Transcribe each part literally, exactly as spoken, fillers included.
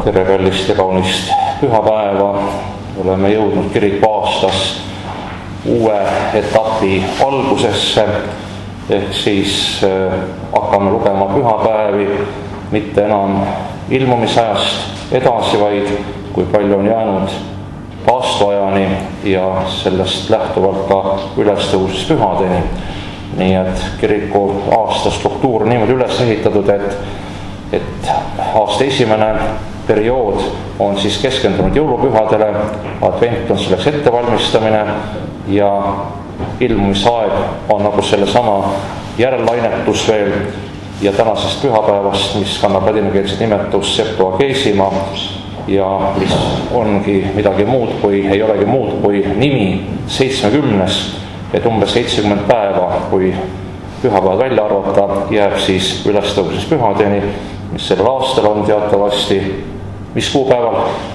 tere kallist ja kaunist pühapäeva. Oleme jõudnud kiriku aastas uue etapi algusesse, ehk siis äh, hakkame lugema pühapäevi mitte enam ilmumisajast edasi, vaid kui palju on jäänud paastoajani ja sellest lähtuvalt ka ülestõusmispühadeni. Nii et kiriku aasta struktuur on niimoodi üles ehitatud, et, et aasta esimene periood on siis keskendunud jõulupühadele, advent on selleks ettevalmistamine ja ilmumisaeg on nagu sellesama järellainetus veel ja tänasest pühapäevast, mis kannab ladinakeelset nimetust Septuagesima ja mis ongi midagi muud kui, ei olegi muud kui nimi seitsmekümnes, et umbes seitsekümmend päeva, kui pühapäevad välja arvata, jääb siis ülestõusmispühadeni, mis sellel aastal on teatavasti, mis kuupäeval?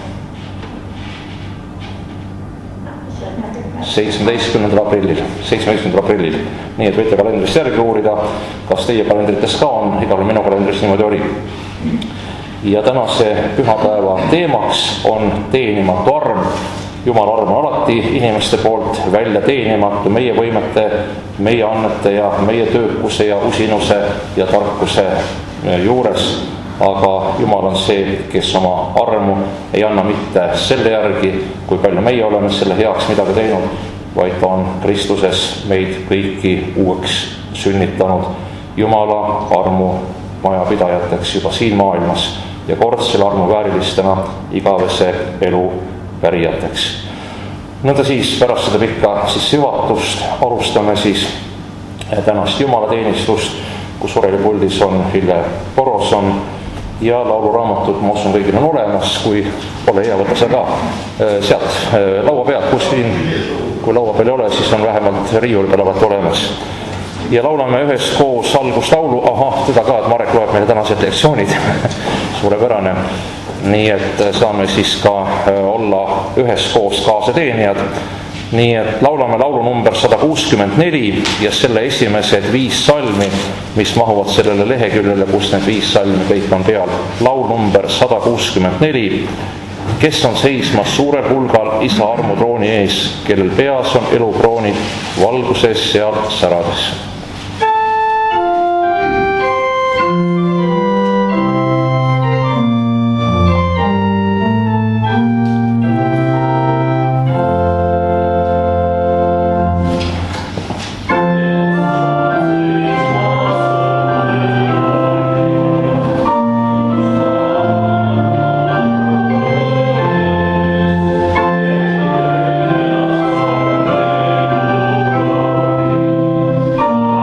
seitsmeteistkümnendal aprillil, seitsmeteistkümnendal aprillil. Nii et võite kalendrist järgi uurida, kas teie kalendrites ka on, igal minu kalendris niimoodi oli. Ja tänase pühapäeva teemaks on teenimatu arm. Jumala arm on alati inimeste poolt välja teenimatu meie võimete, meie annete ja meie töökuse ja usinuse ja tarkuse juures. Aga Jumal on see, kes oma armu ei anna mitte selle järgi, kui palju meie oleme selle heaks midagi teinud, vaid ta on Kristuses meid kõiki uueks sünnitanud Jumala armu majapidajateks juba siin maailmas ja kord selle armu väärilistena igavese elu pärijateks. Nõnda siis pärast seda pikka siis juhatust alustame siis tänast jumalateenistust, kus orelipuldis on Hille Poroson ja lauluraamatud, ma usun, kõigil on olemas, kui pole hea, võta sa ka sealt laua pealt, kus siin, kui laua peal ei ole, siis on vähemalt riiul peal alati olemas. Ja laulame üheskoos alguslaulu, ahah, teda ka, et Marek loeb meile tänased lektsioonid, suurepärane. Nii et saame siis ka olla üheskoos kaaseteenijad. Nii et laulame laulu number sada kuuskümmend neli ja selle esimesed viis salmi, mis mahuvad sellele leheküljele, kus need viis salmi kõik on peal. Laul number sada kuuskümmend neli. Kes on seismas suurel hulgal isa armu trooni ees, kellel peas on elukroonid valguses seal särades. Oh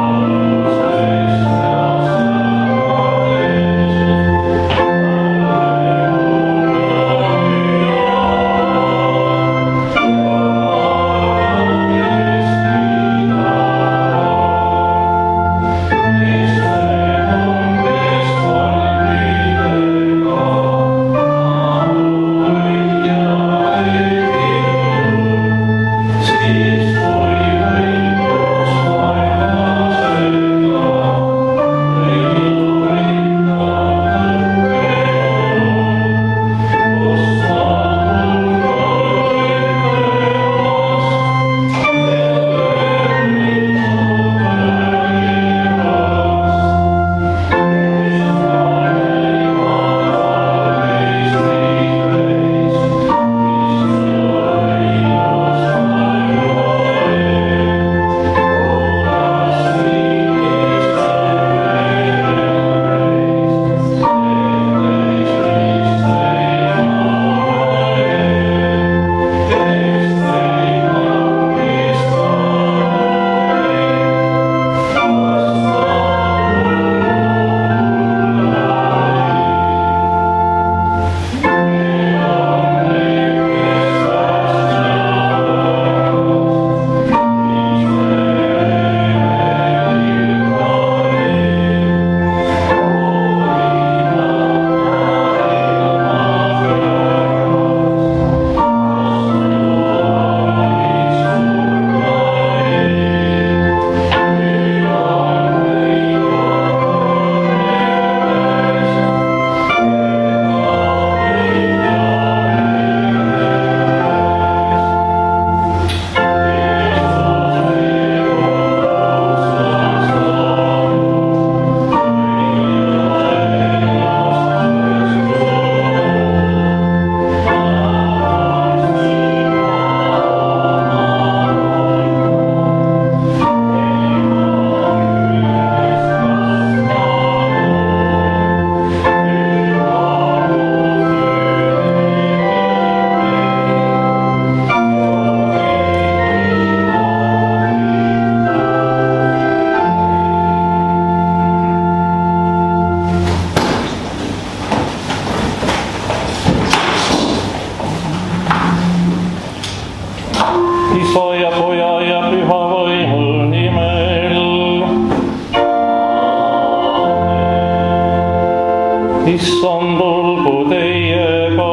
issand olgu teiega.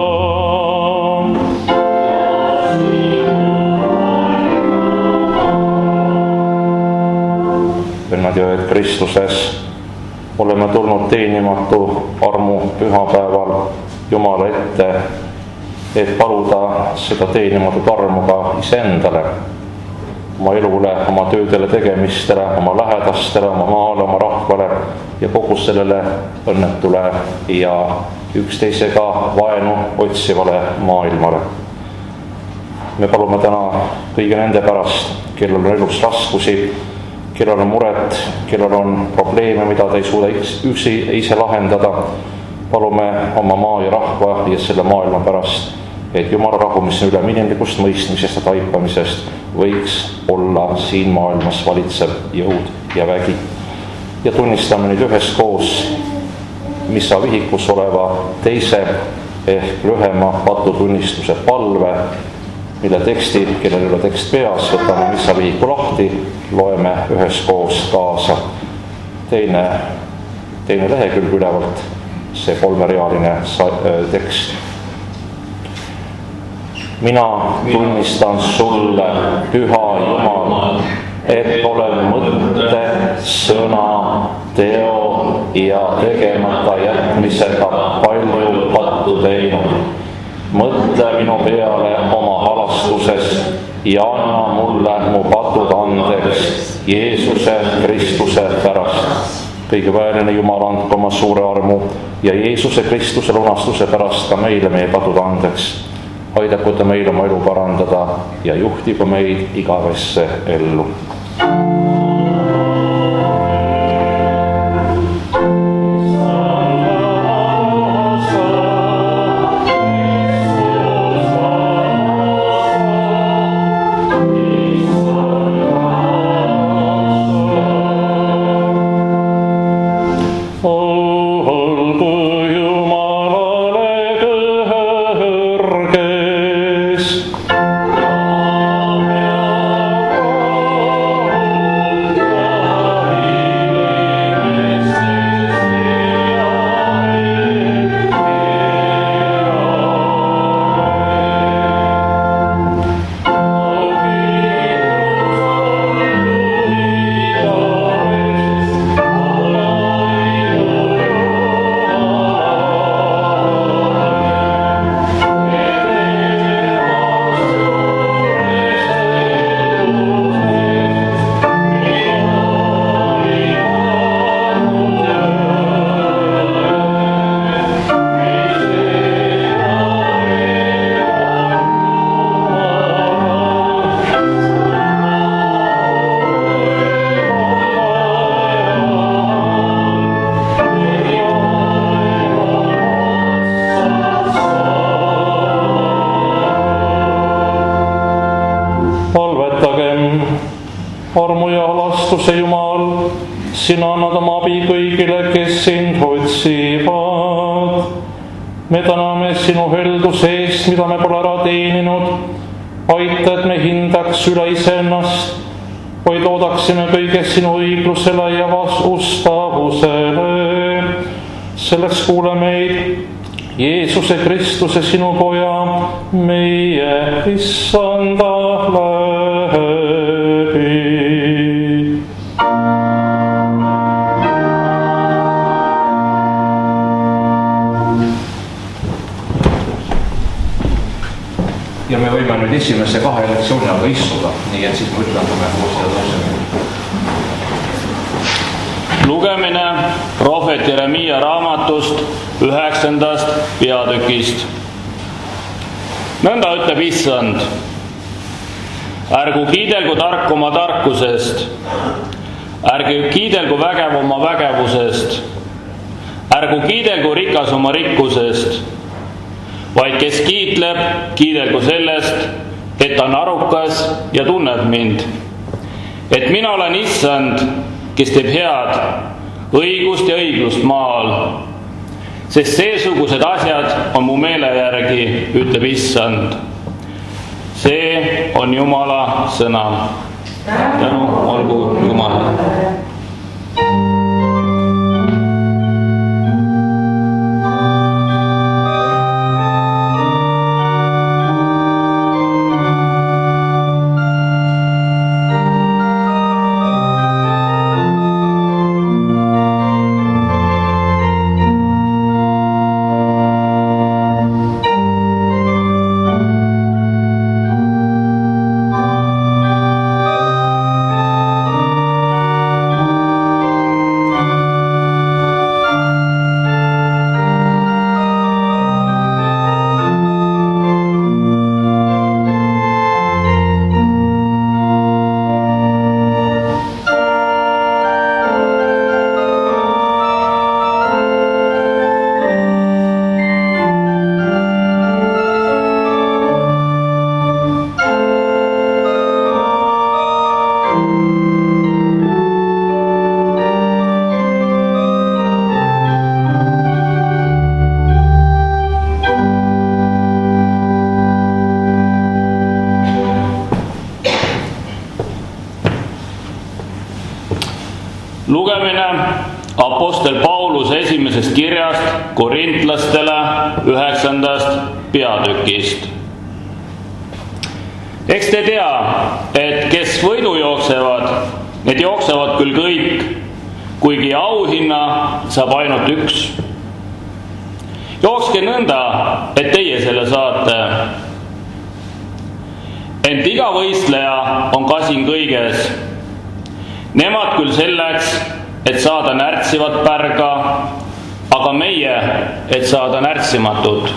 Vennad ja õed Kristuses, oleme tulnud teenimatu armu pühapäeval Jumala ette, et paluda seda teenimatut armu ka iseendale, oma elule, oma töödele, tegemistele, oma lähedastele, oma maale, oma rahvale ja kogu sellele õnnetule ja üksteisega vaenu otsivale maailmale. Me palume täna kõigi nende pärast, kellel on elus raskusi, kellel on muret, kellel on probleeme, mida ta ei suuda üksi ise lahendada. Palume oma maa ja rahva ja selle maailma pärast, et Jumala rahu, mis on üle inimlikust mõistmisest ja taipamisest, võiks olla siin maailmas valitsev jõud ja vägi. Ja tunnistame nüüd üheskoos missa vihikus oleva teise ehk lühema patutunnistuse palve, mille teksti, kellel ei ole tekst peas, võtame missa vihiku lahti, loeme üheskoos kaasa. Teine, teine lehekülg ülevalt, see kolmerealine tekst. Mina tunnistan sulle, püha Jumal, et olen mõtte, sõna, teo ja tegemata jätmisega palju pattu teinud. Mõtle minu peale oma halastusest ja anna mulle mu patud andeks Jeesuse Kristuse pärast. Kõige väeline Jumal, andke oma suure armu ja Jeesuse Kristuse lunastuse pärast ka meile meie patud andeks. Aidaku ta meil oma elu parandada ja juhtigu meid igavesse ellu. Armu ja halastuse Jumal, sina annad oma abi kõigile, kes sind otsivad. Me täname sinu helduse eest, mida me pole ära teeninud. Aita, et me hindaks üle iseennast, vaid oodaksime kõiges sinu õiglusele ja vastustavusele. Selleks kuule meid Jeesuse Kristuse, sinu poja, meie issanda läbi. Ja me võime nüüd esimesse kahe lektsiooni aga istuda, nii et siis mõtleme koos seda tõuseme. Lugemine prohvet Jeremiia raamatust üheksandast peatükist. Nõnda ütleb issand: ärgu kiidelgu tark oma tarkusest, ärgu kiidelgu vägev oma vägevusest, ärgu kiidelgu rikas oma rikkusest, vaid kes kiitleb, kiidelgu sellest, et ta on arukas ja tunneb mind. Et mina olen issand, kes teeb head, õigust ja õiglust maal. Sest seesugused asjad on mu meele järgi, ütleb issand. See on Jumala sõna. Tänu olgu Jumalale. lugemine Apostel Pauluse esimesest kirjast korintlastele üheksandast peatükist. Eks te tea, et kes võidu jooksevad, need jooksevad küll kõik, kuigi auhinna saab ainult üks. Jookske nõnda, et teie selle saate. Ent iga võistleja on kasin kõiges. Nemad küll selleks, et saada närtsivat pärga, aga meie, et saada närtsimatut.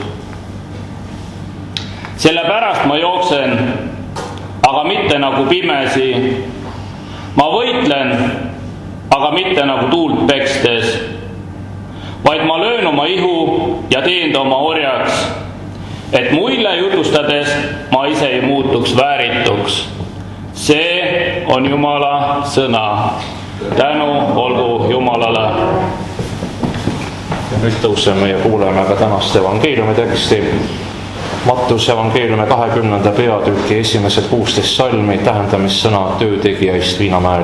Sellepärast ma jooksen, aga mitte nagu pimesi. Ma võitlen, aga mitte nagu tuult pekstes, vaid ma löön oma ihu ja teen ta oma orjaks, et muille jutustades ma ise ei muutuks väärituks. See on Jumala sõna. Tänu olgu Jumalale. Ja nüüd tõuseme ja kuuleme ka tänast evangeeliumi teksti. Mattuse evangeeliumi kahekümnenda peatüki esimesed kuusteist salmi tähendamissõna töötegijaist Viinamäel.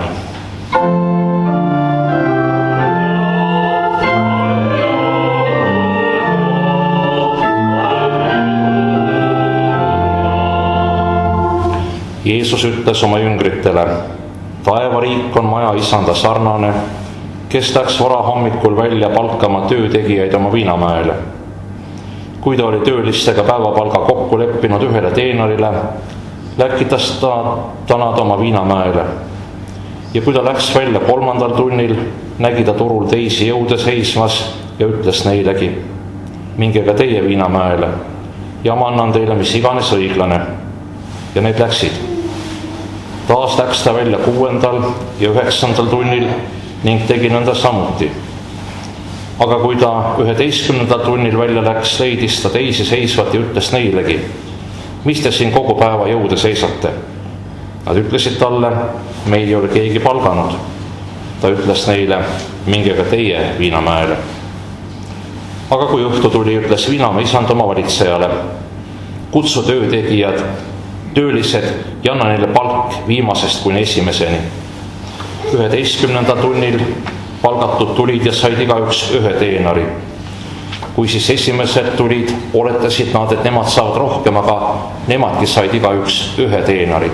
Jeesus ütles oma jüngritele: taevariik on maja isanda sarnane, kes läks varahommikul välja palkama töötegijaid oma Viinamäele. Kui ta oli töölistega päevapalga kokku leppinud ühele teenarile, läkitas ta tanada oma Viinamäele. Ja kui ta läks välja kolmandal tunnil, nägi ta turul teisi jõude seismas ja ütles neilegi: minge ka teie Viinamäele ja ma annan teile mis iganes õiglane. Ja need läksid. Taas läks ta välja kuuendal ja üheksandal tunnil ning tegi nõnda samuti. Aga kui ta üheteistkümnendal tunnil välja läks, leidis ta teisi seisvat ja ütles neilegi: mis te siin kogu päeva jõude seisate? Nad ütlesid talle: me ei ole keegi palganud. Ta ütles neile: minge ka teie Viinamäele. Aga kui õhtu tuli, ütles Viinamäe isand oma valitsejale: kutsu töötegijad, töölised ja anna neile palk viimasest kuni esimeseni. üheteistkümnendal tunnil palgatud tulid ja said igaüks ühe teenari. Kui siis esimesed tulid, oletasid nad, et nemad saavad rohkem, aga nemadki said igaüks ühe teenari.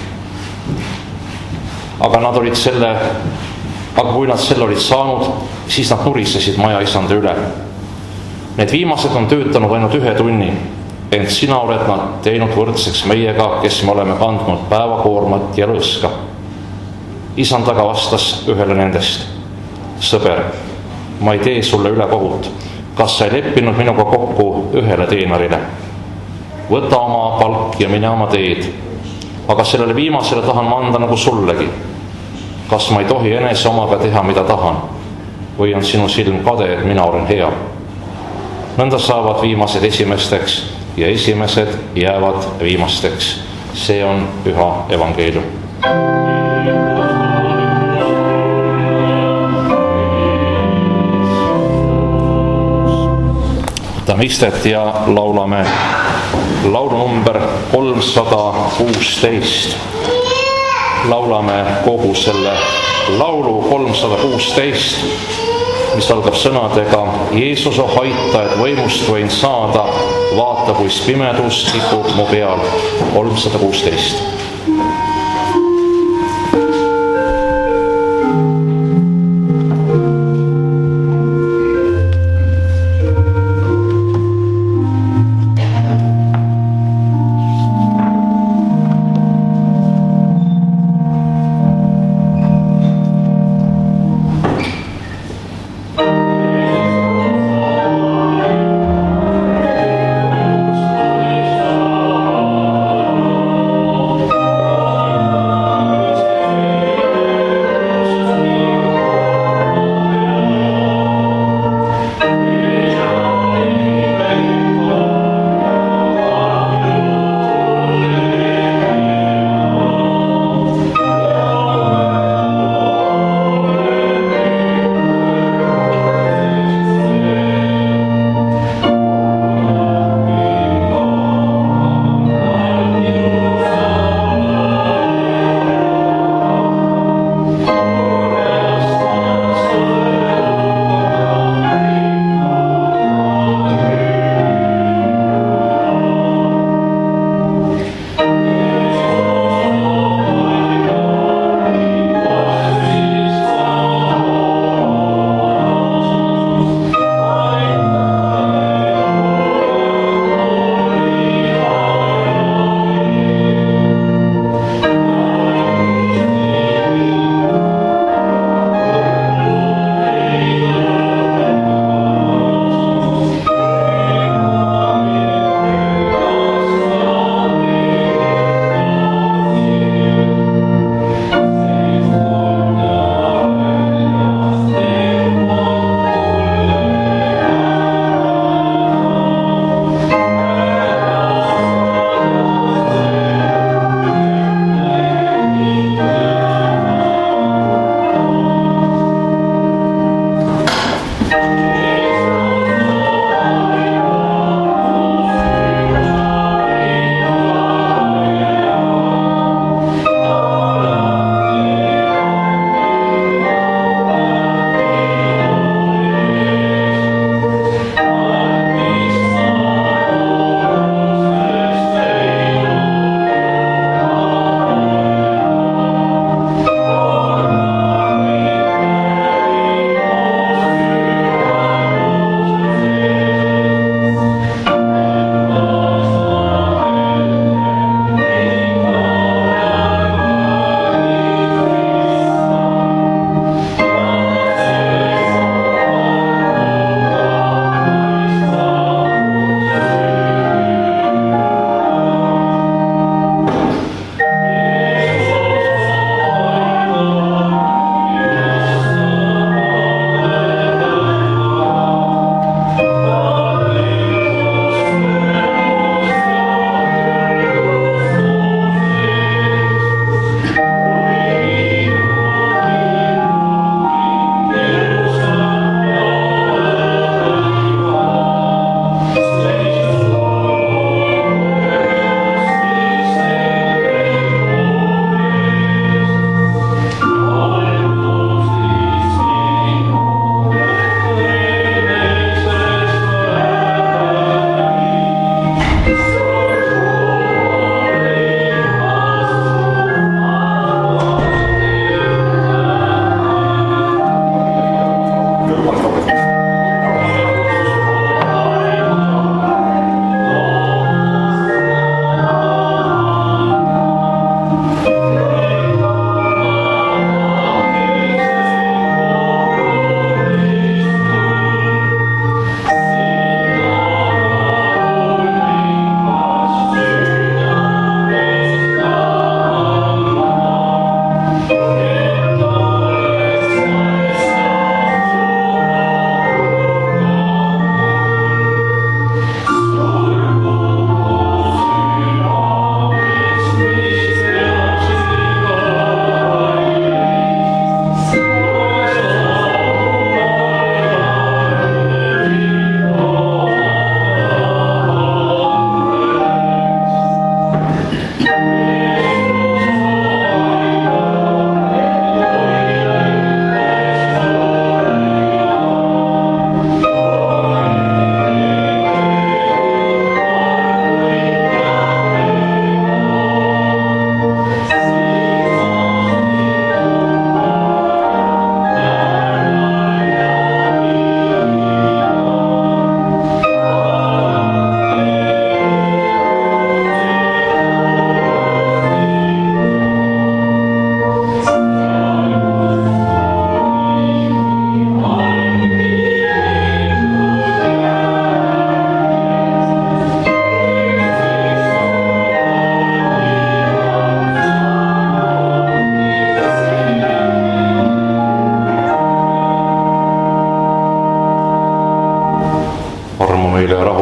Aga nad olid selle, aga kui nad selle olid saanud, siis nad nurisesid maja isanda üle. Need viimased on töötanud ainult ühe tunni, ent sina oled nad teinud võrdseks meiega, kes me oleme kandnud päevakoormat ja lõõska. Isand aga vastas ühele nendest: sõber, ma ei tee sulle üle kohut. Kas sa ei leppinud minuga kokku ühele teenarile? Võta oma palk ja mine oma teed. Aga sellele viimasele tahan ma anda nagu sullegi. Kas ma ei tohi enese omaga teha, mida tahan? Või on sinu silm kade, et mina olen hea? Nõnda saavad viimased esimesteks ja esimesed jäävad viimasteks. See on püha evangeelium. Võtame istet ja laulame laulu number kolmsada kuusteist. Laulame kogu selle laulu kolmsada kuusteist, mis algab sõnadega: Jeesus, oh aita, et võimust võin saada, vaata, kuis pimedus tikub mu peal. kolmsada kuusteist.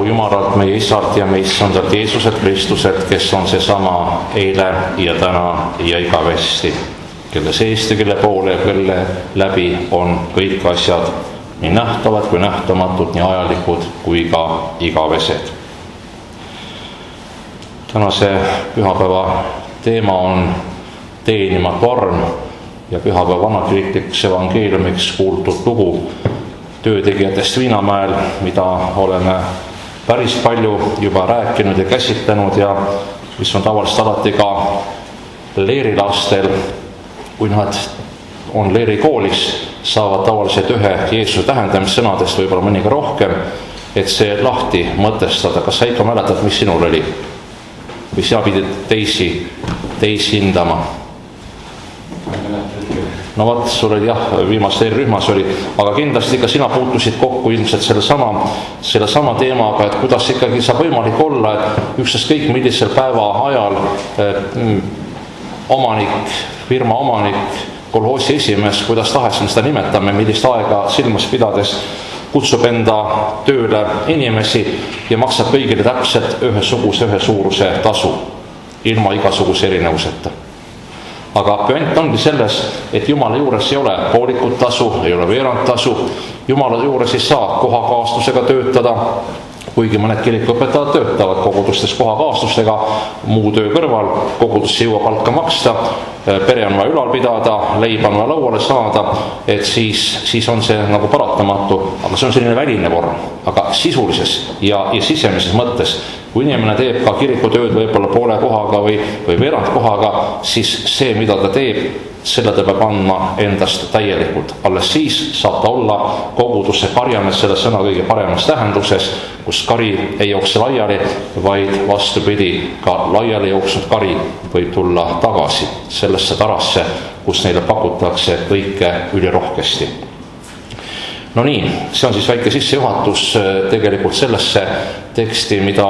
antagu Jumalalt meie Isalt ja meie Issandalt Jeesuselt Kristuselt, kes on seesama eile ja täna ja igavesti, kelle seest ja kelle poole ja kelle läbi on kõik asjad, nii nähtavad kui nähtamatud, nii ajalikud kui ka igavesed. Tänase pühapäeva teema on teenimatu arm ja pühapäeva vanakirjanduseks evangeeliumiks kuultud lugu töötegijatest Viinamäel, mida oleme päris palju juba rääkinud ja käsitlenud ja mis on tavaliselt alati ka leerilastel, kui nad on leerikoolis, saavad tavaliselt ühe Jeesuse tähendamissõnadest, võib-olla mõniga rohkem, et see lahti mõtestada. Kas sa ikka mäletad, mis sinul oli? Või sina pidid teisi, teisi hindama? No vat, sul oli jah, viimaste rühmas oli, aga kindlasti ka sina puutusid kokku ilmselt selle sama, selle sama teemaga, et kuidas ikkagi saab võimalik olla, et ükstast kõik millisel päeva ajal eh, omanik, firma omanik, kolhoosi esimees, kuidas tahes me seda nimetame, millist aega silmas pidades kutsub enda tööle inimesi ja maksab kõigile täpselt ühesuguse, ühe suuruse tasu, ilma igasuguse erinevuseta. Aga püant ongi selles, et Jumala juures ei ole poolikut tasu, ei ole veerand tasu. Jumala juures ei saa kohakaastusega töötada, kuigi mõned kirikuõpetajad töötavad kogudustes kohakaastustega, muu töö kõrval, kogudusse jõua palka maksta, pere on vaja ülal pidada, leiba on vaja lauale saada, et siis, siis on see nagu paratamatu, aga see on selline väline vorm, aga sisulises ja, ja sisemises mõttes, kui inimene teeb ka kirikutööd võib-olla poole kohaga või, või veerand kohaga, siis see, mida ta teeb, selle ta peab andma endast täielikult. Alles siis saab ta olla kogudusse karjamees selle sõna kõige paremas tähenduses, kus kari ei jookse laiali, vaid vastupidi, ka laiali jooksnud kari võib tulla tagasi sellesse tarasse, kus neile pakutakse kõike ülirohkesti. No nii, see on siis väike sissejuhatus tegelikult sellesse teksti, mida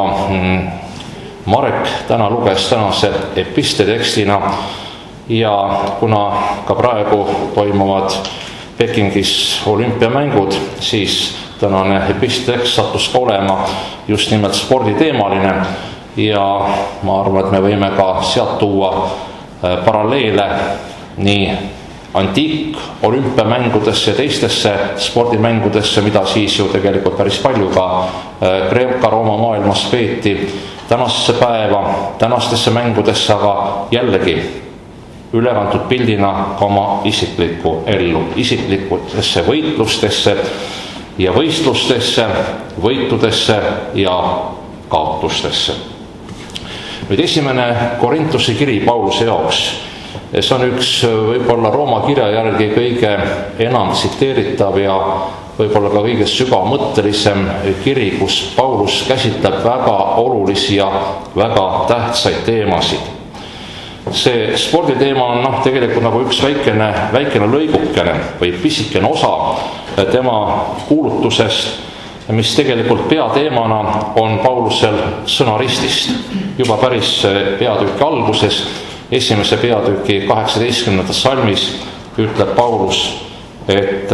Marek täna luges tänase episte tekstina. Ja kuna ka praegu toimuvad Pekingis olümpiamängud, siis tänane epistetekst sattus ka olema just nimelt sporditeemaline ja ma arvan, et me võime ka sealt tuua paralleele nii antiik olümpiamängudesse ja teistesse spordimängudesse, mida siis ju tegelikult päris palju ka Kreeka-Rooma maailmas peeti tänasesse päeva, tänastesse mängudesse, aga jällegi ülekantud pildina oma isiklikku ellu, isiklikutesse võitlustesse ja võistlustesse, võitudesse ja kaotustesse. Nüüd esimene Korintuse kiri Pauluse jaoks. See on üks võib-olla Rooma kirja järgi kõige enam tsiteeritav ja võib-olla ka kõige sügavmõttelisem kiri, kus Paulus käsitleb väga olulisi ja väga tähtsaid teemasid. See sporditeema on noh, tegelikult nagu üks väikene, väikene lõigukene või pisikene osa tema kuulutusest, mis tegelikult peateemana on Paulusel sõna ristist. Juba päris peatüki alguses, esimese peatüki kaheksateistkümnendas salmis ütleb Paulus, et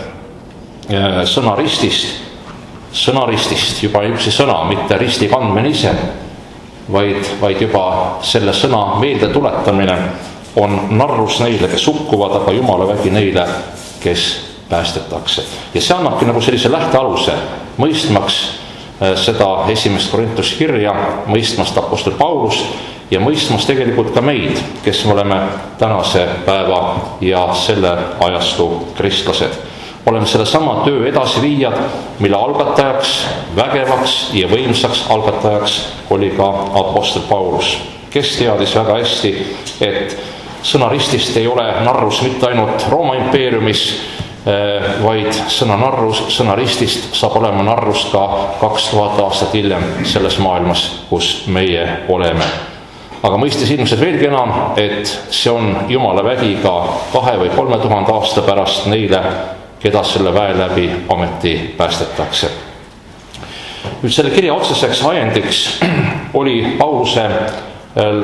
sõna ristist, sõna ristist, juba üksi sõna, mitte risti kandmine ise, Vaid, vaid juba selle sõna meelde tuletamine on narrus neile, kes hukkuvad, aga Jumala vägi neile, kes päästetakse. Ja see annabki nagu sellise lähtealuse, mõistmaks seda esimest Korintuse kirja, mõistmast apostel Paulus ja mõistmast tegelikult ka meid, kes me oleme tänase päeva ja selle ajastu kristlased. Oleme selle sama töö edasiviijad, mille algatajaks, vägevaks ja võimsaks algatajaks oli ka apostel Paulus, kes teadis väga hästi, et sõna ristist ei ole narrus mitte ainult Rooma impeeriumis, vaid sõna narrus, sõna ristist saab olema narrus ka kaks tuhat aastat hiljem selles maailmas, kus meie oleme. Aga mõistis ilmselt veelgi enam, et see on Jumala vägi ka kahe või kolme tuhande aasta pärast neile, keda selle väe läbi ometi päästetakse. Nüüd selle kirja otseseks ajendiks oli Pauluse,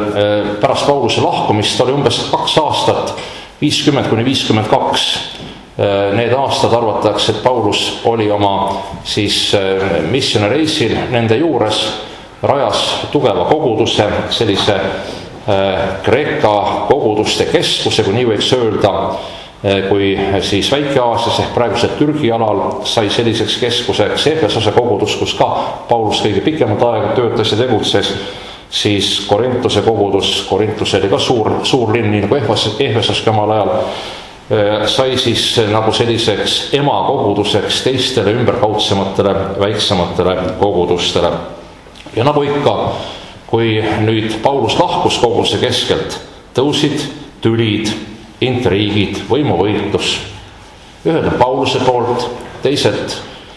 pärast Pauluse lahkumist oli umbes kaks aastat, viiskümmend kuni viiskümmend kaks, need aastad arvatakse, et Paulus oli oma siis missionareisil nende juures, rajas tugeva koguduse, sellise Kreeka koguduste keskuse, kui nii võiks öelda, kui siis Väike-Aasias ehk praegusel Türgi alal sai selliseks keskuseks Efesose kogudus, kus ka Paulus kõige pikemat aega töötas ja tegutses, siis Korintuse kogudus, Korintus oli ka suur, suur linn, nii nagu Efesoski omal ajal, sai siis nagu selliseks emakoguduseks teistele ümberkaudsematele, väiksematele kogudustele. Ja nagu ikka, kui nüüd Paulus lahkus koguduse keskelt, tõusid tülid, intriigid, võimuvõitlus. Ühed on Pauluse poolt, teised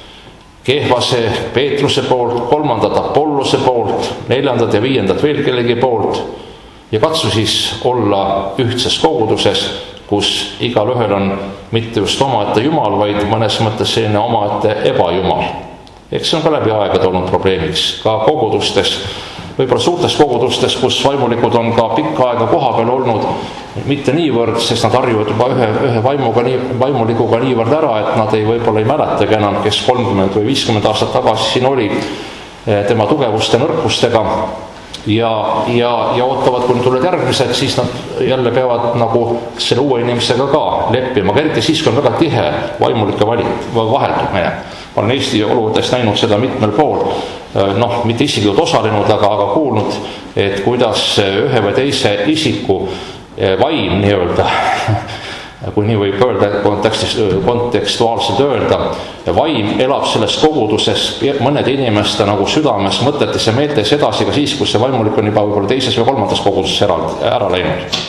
Kehvase, Peetruse poolt, kolmandad Apollose poolt, neljandad ja viiendad veel kellegi poolt. Ja katsu siis olla ühtses koguduses, kus igal ühel on mitte just omaette jumal, vaid mõnes mõttes selline omaette ebajumal. Eks see on ka läbi aegade olnud probleemiks, ka kogudustes, võib-olla suurtes kogudustes, kus vaimulikud on ka pikka aega koha peal olnud, mitte niivõrd, sest nad harjuvad juba ühe, ühe vaimuga, vaimulikuga niivõrd ära, et nad ei, võib-olla ei mäletagi enam, kes kolmkümmend või viiskümmend aastat tagasi siin oli tema tugevuste nõrkustega ja, ja, ja ootavad, kui tulevad järgmised, siis nad jälle peavad nagu selle uue inimesega ka leppima, aga eriti siis, kui on väga tihe vaimulike vaheldumine. Ma olen Eesti oludest näinud seda mitmel pool, noh, mitte isiklikult osalenud, aga, aga kuulnud, et kuidas ühe või teise isiku vaim nii-öelda, kui nii võib öelda, kontekstuaalselt öelda, vaim elab selles koguduses mõnede inimeste nagu südames, mõtetes ja meeltes edasi ka siis, kus see vaimulik on juba võib-olla teises või kolmandas koguduses ära, ära läinud.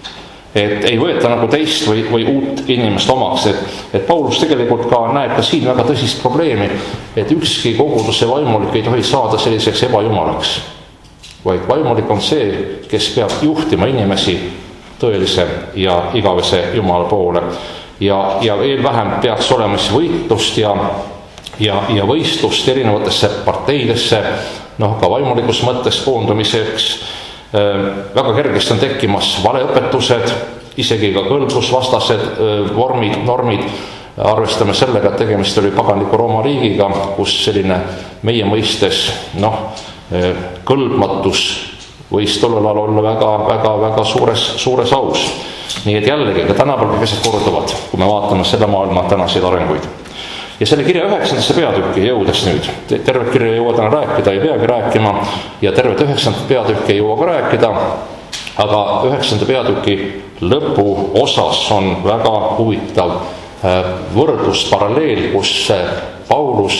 Et ei võeta nagu teist või, või uut inimest omaks, et, et Paulus tegelikult ka näeb ka siin väga tõsist probleemi, et ükski koguduse vaimulik ei tohi saada selliseks ebajumalaks, vaid vaimulik on see, kes peab juhtima inimesi tõelise ja igavese Jumala poole ja, ja veel vähem peaks olema siis võitlust ja, ja, ja võistlust erinevatesse parteidesse, noh ka vaimulikus mõttes koondumiseks. Väga kergesti on tekkimas valeõpetused, isegi ka kõlblusvastased vormid, normid. Arvestame sellega, et tegemist oli paganliku Rooma riigiga, kus selline meie mõistes noh, kõlbmatus võis tollel ajal olla väga, väga, väga suures, suures aus. Nii et jällegi ka tänapäeval kõik asjad korduvad, kui me vaatame selle maailma tänaseid arenguid. Ja selle kirja üheksandasse peatükki jõudes nüüd, tervet kirja ei jõua täna rääkida, ei peagi rääkima ja tervet üheksandat peatükki ei jõua ka rääkida, aga üheksanda peatüki lõpu osas on väga huvitav võrdlus, paralleel, kus Paulus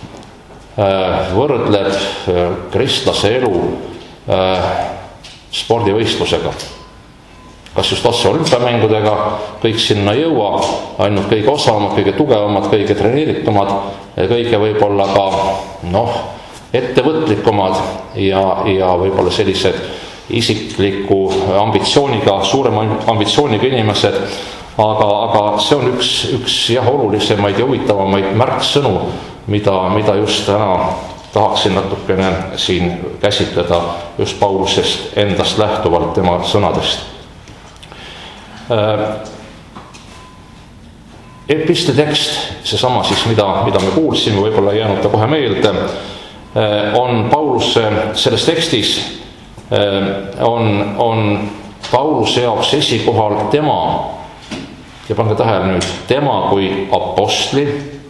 võrdleb kristlase elu spordivõistlusega. Kas just otse olümpiamängudega, kõik sinna ei jõua, ainult kõige osavamad, kõige tugevamad, kõige treneeritumad, kõige võib-olla ka noh, ettevõtlikumad ja, ja võib-olla sellised isikliku ambitsiooniga, suurema ambitsiooniga inimesed, aga, aga see on üks, üks jah, olulisemaid ja huvitavamaid märksõnu, mida, mida just täna tahaksin natukene siin käsitleda just Paulusest endast lähtuvalt tema sõnadest. Epistli tekst, seesama siis, mida, mida me kuulsime, võib-olla ei jäänud ta kohe meelde, on Paulus selles tekstis, on, on Pauluse jaoks esikohal tema, ja pange tähele nüüd, tema kui apostli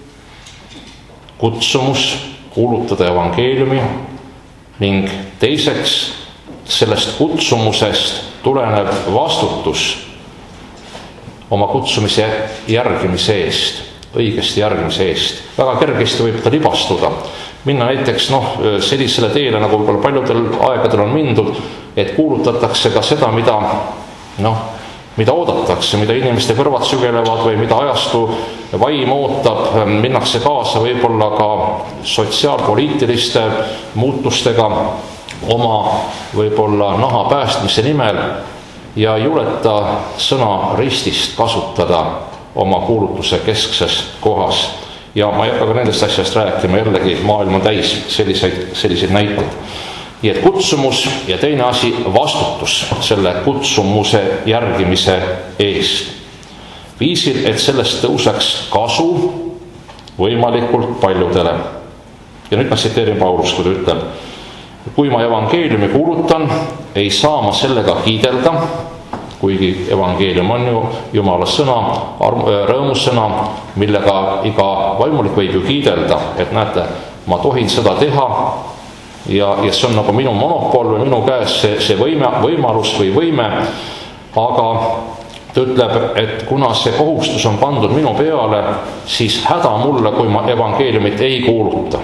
kutsumus kuulutada evangeeliumi ning teiseks sellest kutsumusest tulenev vastutus oma kutsumise järgimise eest, õigesti järgimise eest. Väga kergesti võib ta libastuda. Minna näiteks noh, sellisele teele, nagu võib-olla paljudel aegadel on mindud, et kuulutatakse ka seda, mida, noh, mida oodatakse, mida inimeste kõrvad sügelevad või mida ajastu vaim ootab, minnakse kaasa võib-olla ka sotsiaalpoliitiliste muutustega oma võib-olla naha päästmise nimel ja ei juleta sõna ristist kasutada oma kuulutuse keskses kohas. Ja ma ei hakka ka nendest asjast rääkima, jällegi maailm on täis selliseid, selliseid näiteid. Nii et kutsumus ja teine asi vastutus selle kutsumuse järgimise eest. viisil, et sellest tõuseks kasu võimalikult paljudele. Ja nüüd ma tsiteerin Paulust, kui ta ütleb: kui ma evangeeliumi kuulutan, ei saa ma sellega kiidelda, kuigi evangeelium on ju Jumala sõna, rõõmusõna, millega iga vaimulik võib ju kiidelda, et näete, ma tohin seda teha ja, ja see on nagu minu monopol või minu käes see, see võime, võimalus või võime, aga ta ütleb, et kuna see kohustus on pandud minu peale, siis häda mulle, kui ma evangeeliumit ei kuuluta.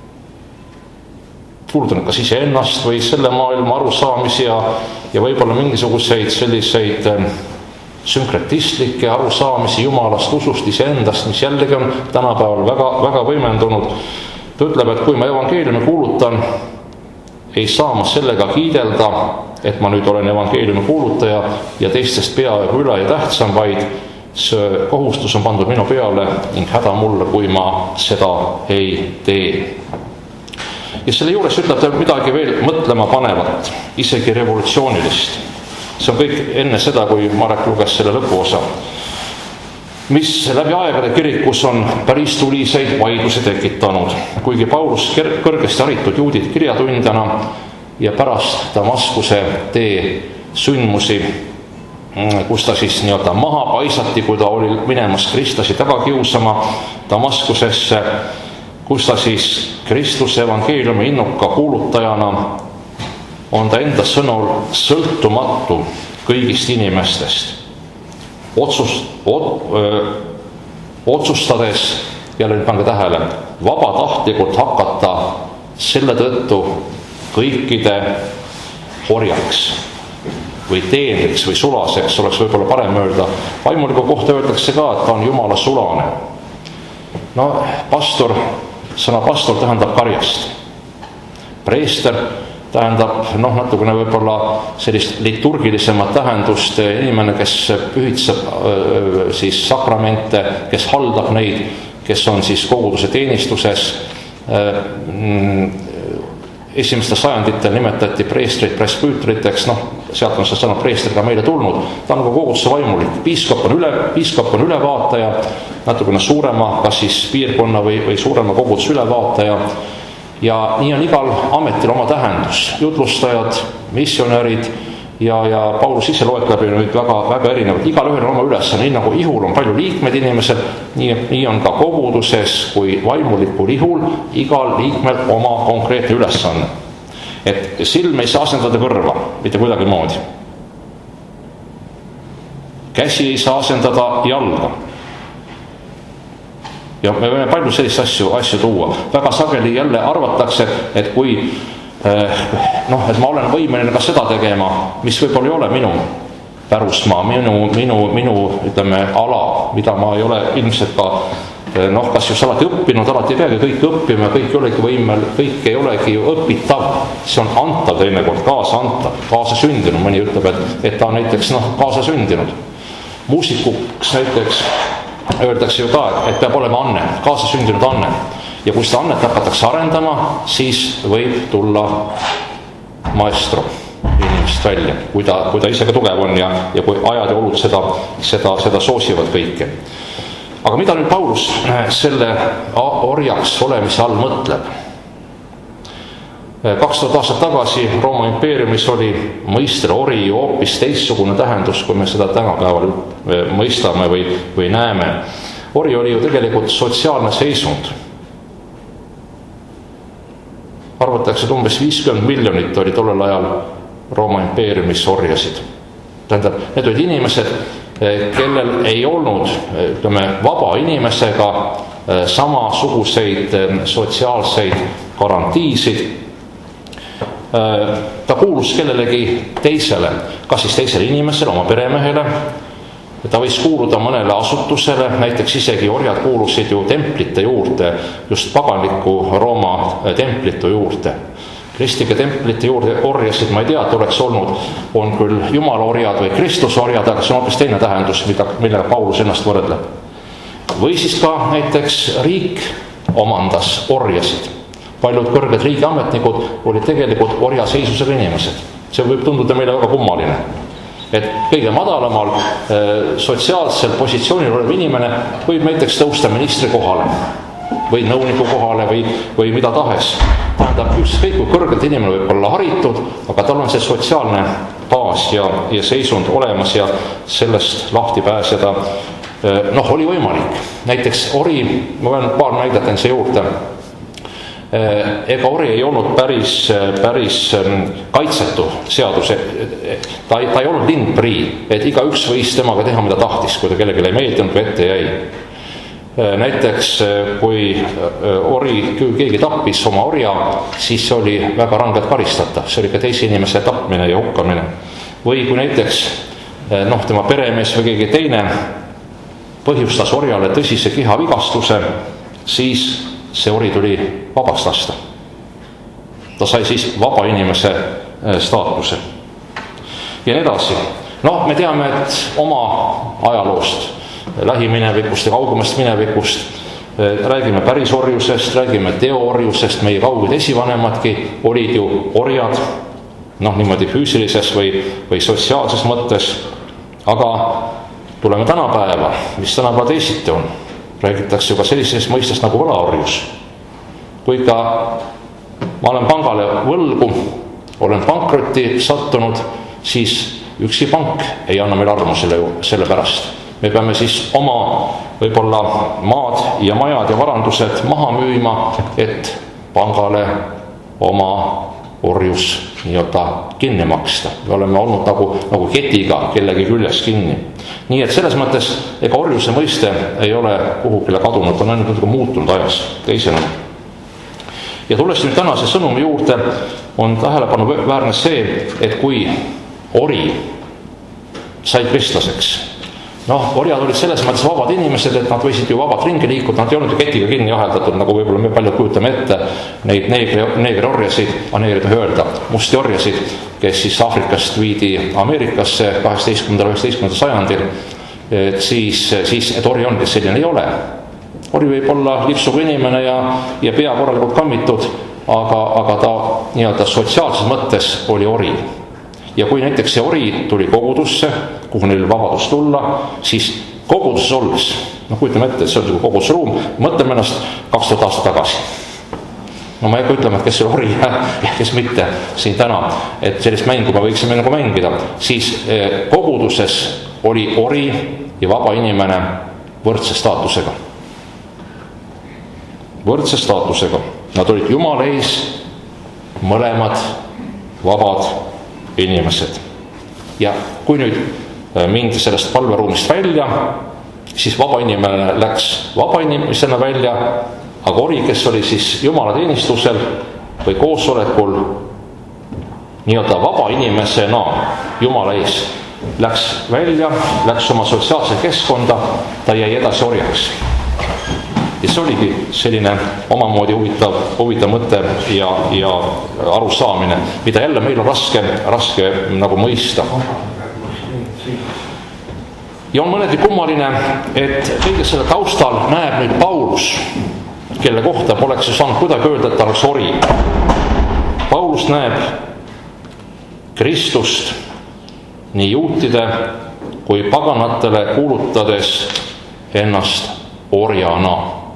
Kuulutan kas iseennast või selle maailma arusaamisi ja, ja võib-olla mingisuguseid selliseid sünkretistlikke arusaamisi Jumalast, usust, iseendast, mis jällegi on tänapäeval väga, väga võimendunud. Ta ütleb, et kui ma evangeeliumi kuulutan, ei saa ma sellega kiidelda, et ma nüüd olen evangeeliumi kuulutaja ja teistest peaaegu üle ja tähtsam, vaid see kohustus on pandud minu peale ning häda mulle, kui ma seda ei tee. Ja selle juures ütleb ta midagi veel mõtlema panevat, isegi revolutsioonilist. See on kõik enne seda, kui Marek luges selle lõpuosa, mis läbi aegade kirikus on päris tuliseid vaidlusi tekitanud, kuigi Paulus kõrgesti haritud juudid kirjatundjana ja pärast Damaskuse tee sündmusi, kus ta siis nii-öelda maha paisati, kui ta oli minemas kristlasi taga kiusama Damaskusesse, kus ta siis Kristuse evangeeliumi innuka kuulutajana on ta enda sõnul sõltumatu kõigist inimestest. Otsust, ot, öö, otsustades, jälle nüüd pange tähele, vabatahtlikult hakata selle tõttu kõikide orjaks või teenriks või sulaseks, oleks võib-olla parem öelda. Vaimuliku kohta öeldakse ka, et ta on Jumala sulane. No pastor, sõna pastor tähendab karjast. Preester tähendab noh, natukene võib-olla sellist liturgilisemat tähendust, inimene, kes pühitseb siis sakramente, kes haldab neid, kes on siis koguduse teenistuses. Esimeste sajanditel nimetati preestreid presbüütriteks, noh, sealt on see sõna preester ka meile tulnud. Ta on ka koguduse vaimulik. Piiskop on, üle, piiskop on ülevaataja, natukene suurema, kas siis piirkonna või, või suurema koguduse ülevaataja. Ja nii on igal ametil oma tähendus. Jutlustajad, missionärid ja, ja Paulus ise loetleb nüüd väga, väga erinevad. Igal ühel on oma ülesanne, nii nagu ihul on palju liikmed inimesed, nii, nii on ka koguduses kui vaimulikul ihul igal liikmel oma konkreetne ülesanne. Et silm ei saa asendada kõrva, mitte kuidagi moodi. Käsi ei saa asendada jalga. Ja me võime palju sellist asju, asju tuua. Väga sageli jälle arvatakse, et kui noh, et ma olen võimeline ka seda tegema, mis võib-olla ei ole minu pärusmaa, minu, minu, minu ütleme, ala, mida ma ei ole ilmselt ka noh, kas just alati õppinud, alati ei peagi kõik õppima, kõik ei olegi võimel, kõik ei olegi õpitav. See on antav teinekord, kaasa antav, kaasa sündinud. Mõni ütleb, et, et ta on näiteks noh, kaasa sündinud. Muusikuks näiteks öeldakse ju ka, et peab olema anne, kaasa sündinud anne. Ja kui seda annet hakatakse arendama, siis võib tulla maestro inimest välja, kui ta, kui ta ise ka tugev on ja, ja kui ajad ja olud seda, seda, seda soosivad kõike. Aga mida nüüd Paulus selle orjaks olemise all mõtleb? kaks tuhat aastat tagasi Rooma impeeriumis oli mõistel ori ju hoopis teistsugune tähendus, kui me seda tänapäeval mõistame või, või näeme. Ori oli ju tegelikult sotsiaalne seisund. Arvatakse, et umbes viiskümmend miljonit oli tollel ajal Rooma impeeriumis orjasid. Tähendab, need olid inimesed, kellel ei olnud, ütleme, vaba inimesega samasuguseid sotsiaalseid garantiisid. Ta kuulus kellelegi teisele, kas siis teisele inimesele, oma peremehele. Ta võis kuuluda mõnele asutusele, näiteks isegi orjad kuulusid ju templite juurde, just paganliku Rooma templitu juurde. Kristlike templite juurde orjasid, ma ei tea, et oleks olnud, on küll Jumala orjad või Kristuse orjad, aga see on hoopis teine tähendus, mida, millega Paulus ennast võrdleb. Või siis ka näiteks riik omandas orjasid. Paljud kõrged riigiametnikud olid tegelikult orjaseisusega inimesed. See võib tunduda meile väga kummaline. et kõige madalamal sotsiaalsel positsioonil olev inimene võib näiteks tõusta ministri kohale või nõuniku kohale või, või mida tahes. Tähendab, ükskõik kui kõrgelt inimene võib olla haritud, aga tal on see sotsiaalne baas ja, ja seisund olemas ja sellest lahti pääseda noh, oli võimalik. Näiteks ori, ma pean paar näidet ense juurde, ega ori ei olnud päris, päris kaitsetu seaduse, ta ei, ta ei olnud lindprii, et iga üks võis temaga teha, mida tahtis, kui ta kellelegi ei meeldinud või ette jäi. Näiteks kui ori, kui keegi tappis oma orja, siis see oli väga rangelt karistatav, see oli ka teise inimese tapmine ja hukkamine. Või kui näiteks noh, tema peremees või keegi teine põhjustas orjale tõsise kihavigastuse, siis see ori tuli vabast lasta. Ta sai siis vaba inimese staatuse. Ja nii edasi. Noh, me teame, et oma ajaloost, lähiminevikust ja kaugemast minevikust, räägime päris orjusest, räägime teoorjusest, meie kauged esivanemadki olid ju orjad, noh niimoodi füüsilises või, või sotsiaalses mõttes, aga tuleme tänapäeva, mis tänapäeva teisiti on, räägitakse juba sellisest mõistest nagu võlaorjus. Kui ka ma olen pangale võlgu, olen pankrotti sattunud, siis üksi pank ei anna meil armu selle, selle pärast. Me peame siis oma võib-olla maad ja majad ja varandused maha müüma, et pangale oma orjus nii-öelda kinni maksta. Me oleme olnud nagu, nagu ketiga kellegi küljes kinni. Nii et selles mõttes ega orjuse mõiste ei ole kuhugile kadunud, on ainult muutunud ajas teisena. Ja tulles nüüd tänase sõnumi juurde, on tähelepanu väärne see, et kui ori sai kristlaseks, noh, orjad olid selles mõttes vabad inimesed, et nad võisid ju vabalt ringi liikuda, nad ei olnud ju ketiga kinni aheldatud, nagu võib-olla me paljud kujutame ette neid neegri, neegri orjasid, neegri tohi öelda, musti orjasid, kes siis Aafrikast viidi Ameerikasse kaheksateistkümnendal üheksateistkümnendal sajandil, et siis, siis et ori ongi selline ei ole. Ori võib olla lipsuga inimene ja, ja pea korralikult kammitud, aga, aga ta nii-öelda sotsiaalses mõttes oli ori. Ja kui näiteks see ori tuli kogudusse, kuhu neil vabadus tulla, siis koguduses olles, noh kujutame ette, et see on kogudusruum, mõtleme ennast kaks tuhat aastat tagasi. No ma ei hakka ütlema, et kes see ori ja kes mitte siin täna, et sellist mängu me võiksime nagu mängida, siis koguduses oli ori ja vaba inimene võrdse staatusega. Võrdse staatusega. Nad olid Jumala ees mõlemad vabad inimesed. Ja kui nüüd mindi sellest palveruumist välja, siis vaba inimene läks vaba inimesena välja, aga ori, kes oli siis Jumala teenistusel või koosolekul nii-öelda vaba inimesena Jumala ees, läks välja, läks oma sotsiaalse keskkonda, ta jäi edasi orjaks. Ja see oligi selline omamoodi huvitav, huvitav mõte ja, ja arusaamine, mida jälle meil on raske, raske nagu mõista. Ja on mõneti kummaline, et kõige selle taustal näeb nüüd Paulus, kelle kohta poleks ju saanud kuidagi öelda, et ta oleks ori. Paulus näeb Kristust nii juutide kui paganatele kuulutades ennast orjana.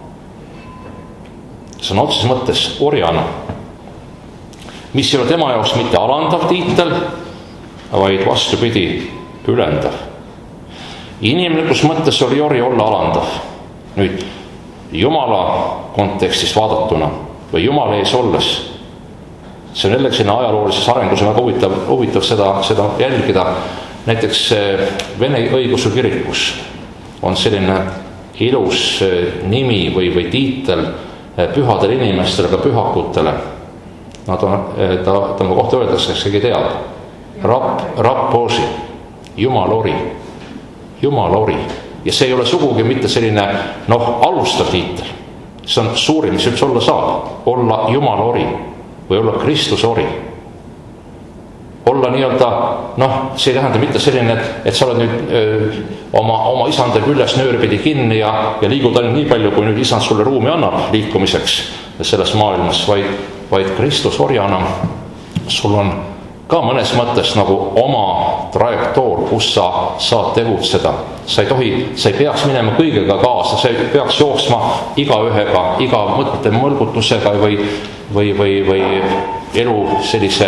See on otseses mõttes orjana, mis ei ole tema jaoks mitte alandav tiitel, vaid vastupidi ülendav. Inimlikus mõttes oli ori olla alandav. Nüüd Jumala kontekstis vaadatuna või Jumala ees olles, see on jällegi selline ajaloolises arengus on väga huvitav, huvitav seda, seda jälgida. Näiteks Vene õigeusu kirikus on selline ilus nimi või, või tiitel pühadele inimestele, ka pühakutele. Nad on, ta, ta kohta öeldakse, kes keegi teab. Rapp, rapp Boži, Jumal ori, Jumal ori. Ja see ei ole sugugi mitte selline, noh, alustav tiitel. See on suurim, mis üldse olla saab. Olla Jumal ori või olla Kristus ori. Olla nii-öelda, noh, see ei tähenda mitte selline, et, et sa oled nüüd öö, oma, oma isanda küljes nöörbidi kinni ja, ja liigud ainult nii palju, kui nüüd isand sulle ruumi annab liikumiseks selles maailmas, vaid, vaid Kristus orjana sul on ka mõnes mõttes nagu oma trajektoor, kus sa saad tegutseda. Sa ei tohi, sa ei peaks minema kõigega kaasa, sa ei peaks jooksma igaühega, iga mõtte mõlgutusega või, või, või, või elu sellise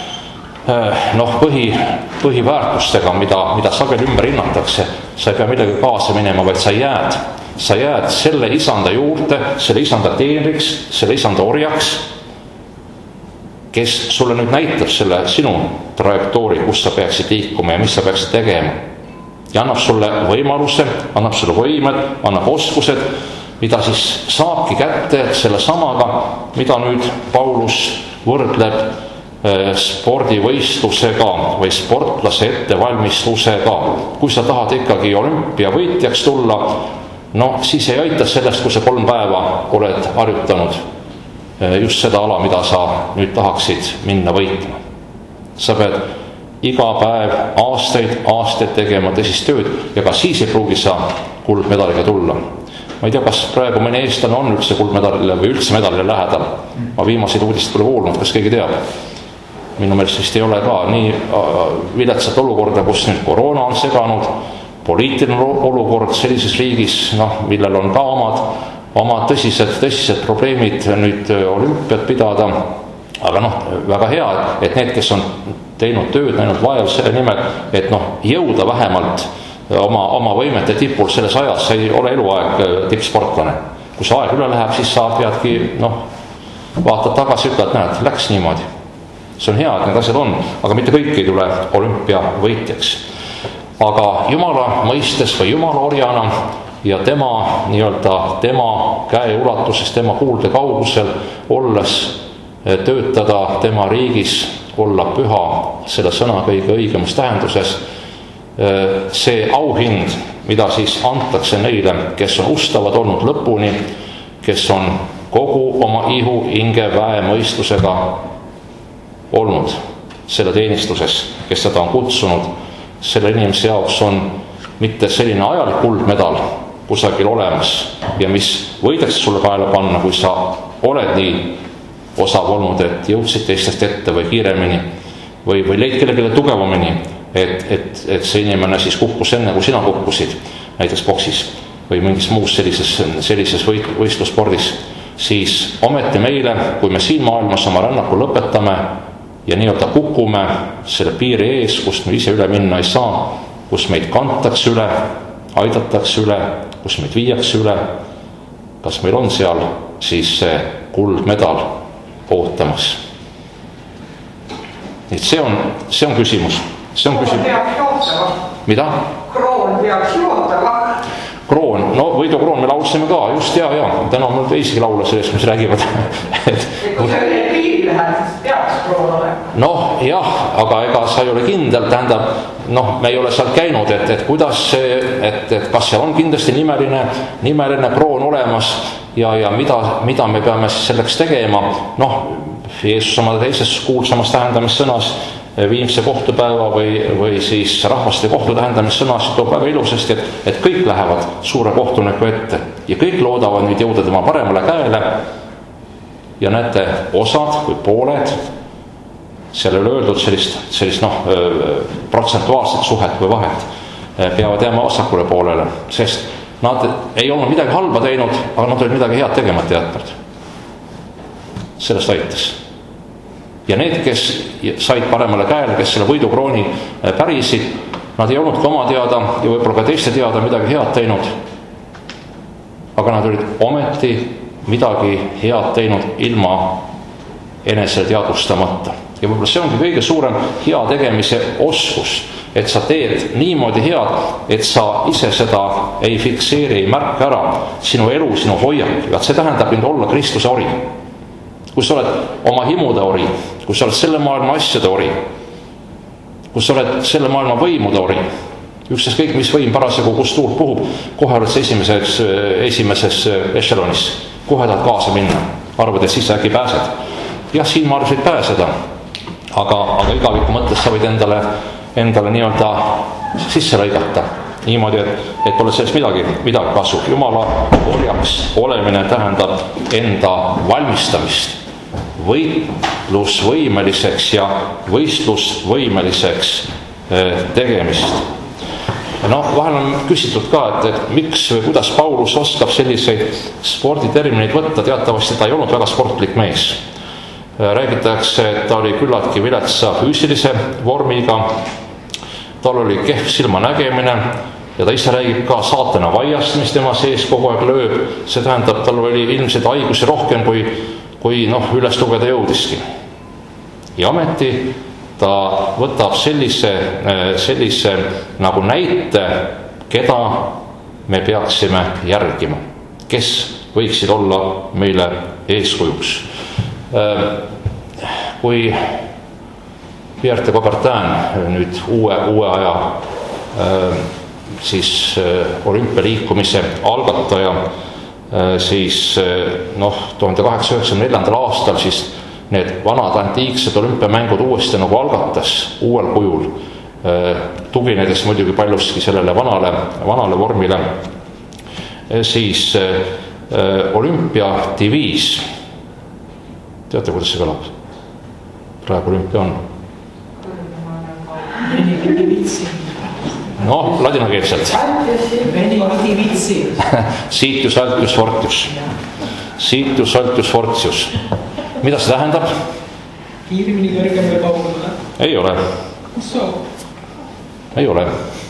noh, põhi, põhiväärtustega, mida, mida sageli ümber hinnatakse. Sa ei pea midagi kaasa minema, vaid sa jääd. Sa jääd selle isanda juurde, selle isanda teenriks, selle isanda orjaks, kes sulle nüüd näitab selle sinu trajektoori, kus sa peaksid liikuma ja mis sa peaksid tegema. Ja annab sulle võimaluse, annab sulle võimed, annab oskused, mida siis saabki kätte selle samaga, mida nüüd Paulus võrdleb spordivõistlusega või sportlase ettevalmistusega. Kui sa tahad ikkagi olümpiavõitjaks tulla, no siis ei aita sellest, kui sa kolm päeva oled harjutanud just seda ala, mida sa nüüd tahaksid minna võitma. Sa pead iga päev aastaid, aastaid tegema tõsist tööd ja ka siis ei pruugi sa kuldmedaliga tulla. Ma ei tea, kas praegu mõni eestlane on üldse kuldmedalile või üldse medalile lähedal. Ma viimaseid uudist pole kuulnud, kas keegi teab? Minu meelest vist ei ole ka nii viletsat olukorda, kus nüüd koroona on seganud, poliitiline olukord sellises riigis, noh, millel on ka omad, omad tõsised, tõsised probleemid nüüd olümpiat pidada. Aga noh, väga hea, et need, kes on teinud tööd, näinud vaev selle nimel, et noh, jõuda vähemalt oma, oma võimete tipul selles ajas, see ei ole eluaeg tippsportlane. Kui see aeg üle läheb, siis sa peadki, noh, vaatad tagasi, ütled, näed, läks niimoodi. See on hea, et need asjad on, aga mitte kõik ei tule olümpiavõitjaks. Aga Jumala mõistes või Jumala orjana ja tema, nii-öelda tema käe ulatuses, tema kuulde kaugusel olles töötada tema riigis, olla püha selle sõna kõige õigemas tähenduses. See auhind, mida siis antakse neile, kes on ustavad olnud lõpuni, kes on kogu oma ihu, hinge, väe, mõistusega olnud selle teenistuses, kes seda on kutsunud. Selle inimese jaoks on mitte selline ajalik kuldmedal kusagil olemas ja mis võidakse sulle kaela panna, kui sa oled nii osav olnud, et jõudsid teistest ette või kiiremini või, või leid kellelegi tugevamini, et, et, et see inimene siis kukkus enne, kui sina kukkusid, näiteks boksis või mingis muus sellises, sellises võistlusspordis, siis ometi meile, kui me siin maailmas oma rännaku lõpetame ja nii-öelda kukume selle piiri ees, kust me ise üle minna ei saa, kus meid kantakse üle, aidatakse üle, kus meid viiakse üle, kas meil on seal siis see kuldmedal ootamas. Nii et see on, see on küsimus. See on küsimus. Mida? Kroon peaks juotama. Kroon, no võidukroon me laulsime ka, just ja, ja, täna on mul teisigi laule sellest, mis räägivad. et, kui sa üle piiri lähed, siis peaks kroon olema. Noh, jah, aga ega sa ei ole kindel, tähendab, noh, me ei ole seal käinud, et, et kuidas see, et, et kas seal on kindlasti nimeline, nimeline kroon olemas ja, ja mida, mida me peame selleks tegema. Noh, Jeesus oma teises kuulsamas tähendamissõnas viimse kohtupäeva või, või siis rahvaste kohtu tähendamissõnas toob väga ilusasti, et, et kõik lähevad suure kohtuniku ette ja kõik loodavad nüüd jõuda tema paremale käele ja näete, osad või pooled, seal ei ole öeldud sellist, sellist noh, protsentuaalset suhet või vahet, peavad jääma vasakule poolele, sest nad ei olnud midagi halba teinud, aga nad olid midagi head tegemata jätnud. Sellest aitas. Ja need, kes said paremale käele, kes selle võidukrooni pärisid, nad ei olnud ka oma teada ja võib-olla ka teiste teada midagi head teinud. Aga nad olid ometi midagi head teinud ilma enesele teadvustamata. Ja võib-olla see ongi kõige suurem hea tegemise oskus, et sa teed niimoodi head, et sa ise seda ei fikseeri, ei märka ära, sinu elu, sinu hoiak. Ja see tähendab nüüd olla Kristuse ori. Kui sa oled oma himude ori, kui sa oled selle maailma asjade ori, kui sa oled selle maailma võimude ori, üksteis kõik, mis võim parasjagu, kus tuult puhub, kohe oled sa esimeses, esimeses ešelonis, kohe tahad kaasa minna, arvad, et siis sa äkki pääsed. Jah, siin ma arvasid pääseda, aga, aga igaviku mõttes sa võid endale, endale nii-öelda sisse lõigata. Niimoodi, et, et ole sellest midagi, midagi kasu. Jumala orjaks olemine tähendab enda valmistamist, võitlusvõimeliseks ja võistlusvõimeliseks tegemist. No vahel on küsitud ka, et, et miks või kuidas Paulus oskab selliseid sporditermineid võtta, teatavasti ta ei olnud väga sportlik mees. Räägitakse, et ta oli küllaltki viletsa füüsilise vormiga, tal oli kehv silmanägemine ja ta ise räägib ka saatana vaiast, mis tema sees kogu aeg lööb. See tähendab, tal oli ilmselt haigusi rohkem, kui, kui noh, üles lugeda jõudiski. Ja ameti ta võtab sellise, sellise nagu näite, keda me peaksime järgima, kes võiksid olla meile eeskujuks. Kui Pierre de Coubertin, nüüd uue, uue aja siis olümpialiikumise algataja, siis noh, tuhande kaheksasaja üheksakümne neljandal aastal siis need vanad antiiksed olümpiamängud uuesti nagu algatas uuel kujul, tuginedes muidugi paljuski sellele vanale, vanale vormile, siis olümpiadiviis, teate, kuidas see kõlab? Praegu olümpia on. Noh, ladinakeelselt. Siitius, altius, fortius. Siitius, altius, fortius. Mida see tähendab? Kiirimini kõrgem või kaugemale? Ei ole. Ei ole.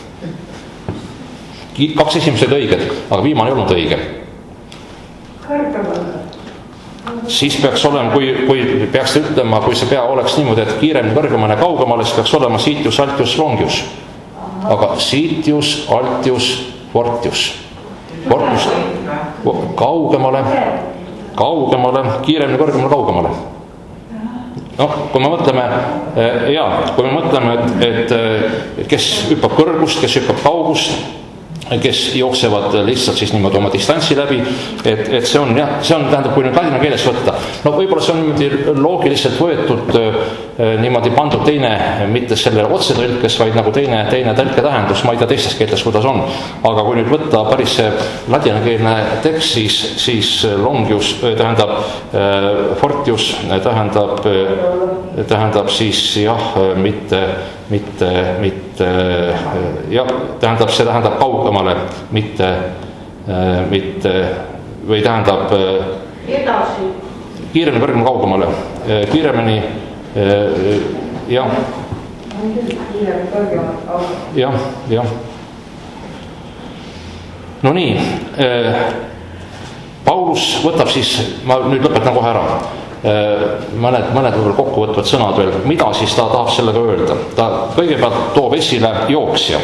Kaks esimesed õiged, aga viimane ei olnud õige. Kõrgemale. Siis peaks olema, kui, kui peaks ütlema, kui see pea oleks niimoodi, et kiiremini kõrgemale kaugemale, siis peaks olema siitius, altius, longius. Aga siitius, altius, fortius. Fortius kaugemale, kaugemale, kiiremini kõrgemale kaugemale. No, kui me mõtleme, jaa, kui me mõtleme, et, et kes hüppab kõrgust, kes hüppab kaugust, kes jooksevad lihtsalt siis niimoodi oma distantsi läbi, et, et see on, jah, see on, tähendab, kui nüüd ladina keeles võtta, no võib-olla see on niimoodi loogiliselt võetud, niimoodi pandud teine, mitte selle otsetõlkes, vaid nagu teine, teine tõlke tähendus, ma ei tea teistes keeltes, kuidas on, aga kui nüüd võtta päris ladinakeelne tekst, siis, siis longius tähendab, fortius tähendab, tähendab siis jah, mitte, mitte, mitte, jah, tähendab, see tähendab kaugemale, mitte, mitte, või tähendab edasi. Kiiremini kõrgemale kaugemale, kiiremini, jah, jah, jah. No nii, Paulus võtab siis, ma nüüd lõpetan kohe ära, mõned, mõned võib-olla kokkuvõtvad sõnad veel, mida siis ta tahab sellega öelda. Ta kõigepealt toob esile jooksja.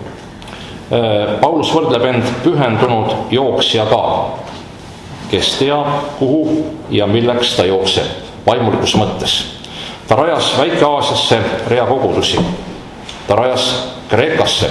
Paulus võrdleb end pühendunud jooksjaga, kes teab, kuhu ja milleks ta jookseb vaimulikus mõttes. Ta rajas Väike-Aasiasse rea kogudusi. Ta rajas Kreekasse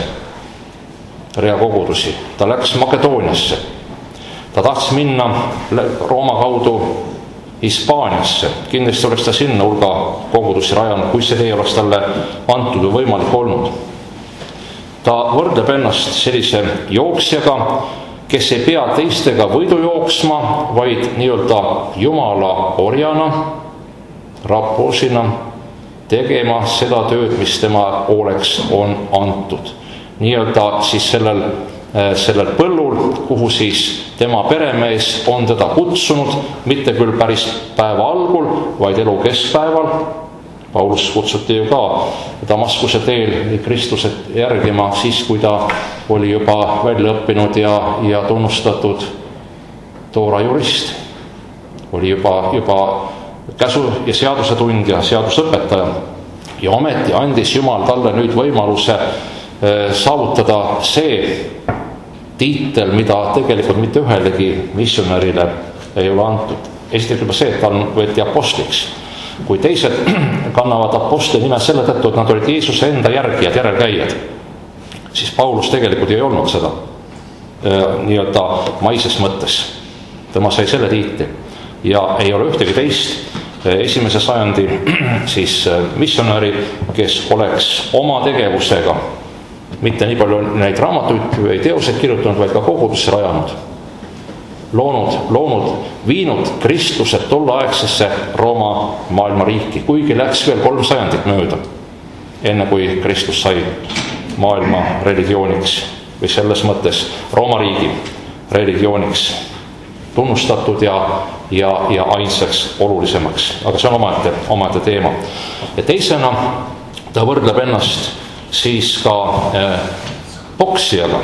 rea kogudusi. Ta läks Makedooniasse. Ta tahtis minna Rooma kaudu Hispaaniasse. Kindlasti oleks ta sinna hulga kogudusi rajanud, kui see tee oleks talle antud või võimalik olnud. Ta võrdleb ennast sellise jooksjaga, kes ei pea teistega võidu jooksma, vaid nii-öelda Jumala orjana, rapposina tegema seda tööd, mis tema hooleks on antud. Nii-öelda siis sellel sellel põllul, kuhu siis tema peremees on teda kutsunud, mitte küll päris päeva algul, vaid elu keskpäeval. Paulus kutsuti ju ka Damaskuse teel Kristuse järgima siis, kui ta oli juba välja õppinud ja, ja tunnustatud Toora jurist. Oli juba, juba käsu ja seaduse tundja, seadusõpetaja. Ja ometi andis Jumal talle nüüd võimaluse saavutada see tiitel, mida tegelikult mitte ühelegi missionärile ei ole antud. Esiteks juba see, et ta võeti apostliks. Kui teised kannavad apostli nime selle tõttu, et nad olid Jeesuse enda järgijad, järelkäijad, siis Paulus tegelikult ei olnud seda nii-öelda maises mõttes. Tema sai selle tiitli. Ja ei ole ühtegi teist esimese sajandi siis missionäri, kes oleks oma tegevusega mitte nii palju neid raamatuid või teoseid kirjutanud, vaid ka kogudusse rajanud. loonud, loonud, viinud Kristuse tolleaegsesse Rooma maailmariiki, kuigi läks veel kolm sajandit mööda, enne kui Kristus sai maailma religiooniks või selles mõttes Rooma riigi religiooniks tunnustatud ja, ja, ja ainsaks olulisemaks, aga see on omaette, omaette teema. Ja teisena ta võrdleb ennast siis ka äh, poksijaga.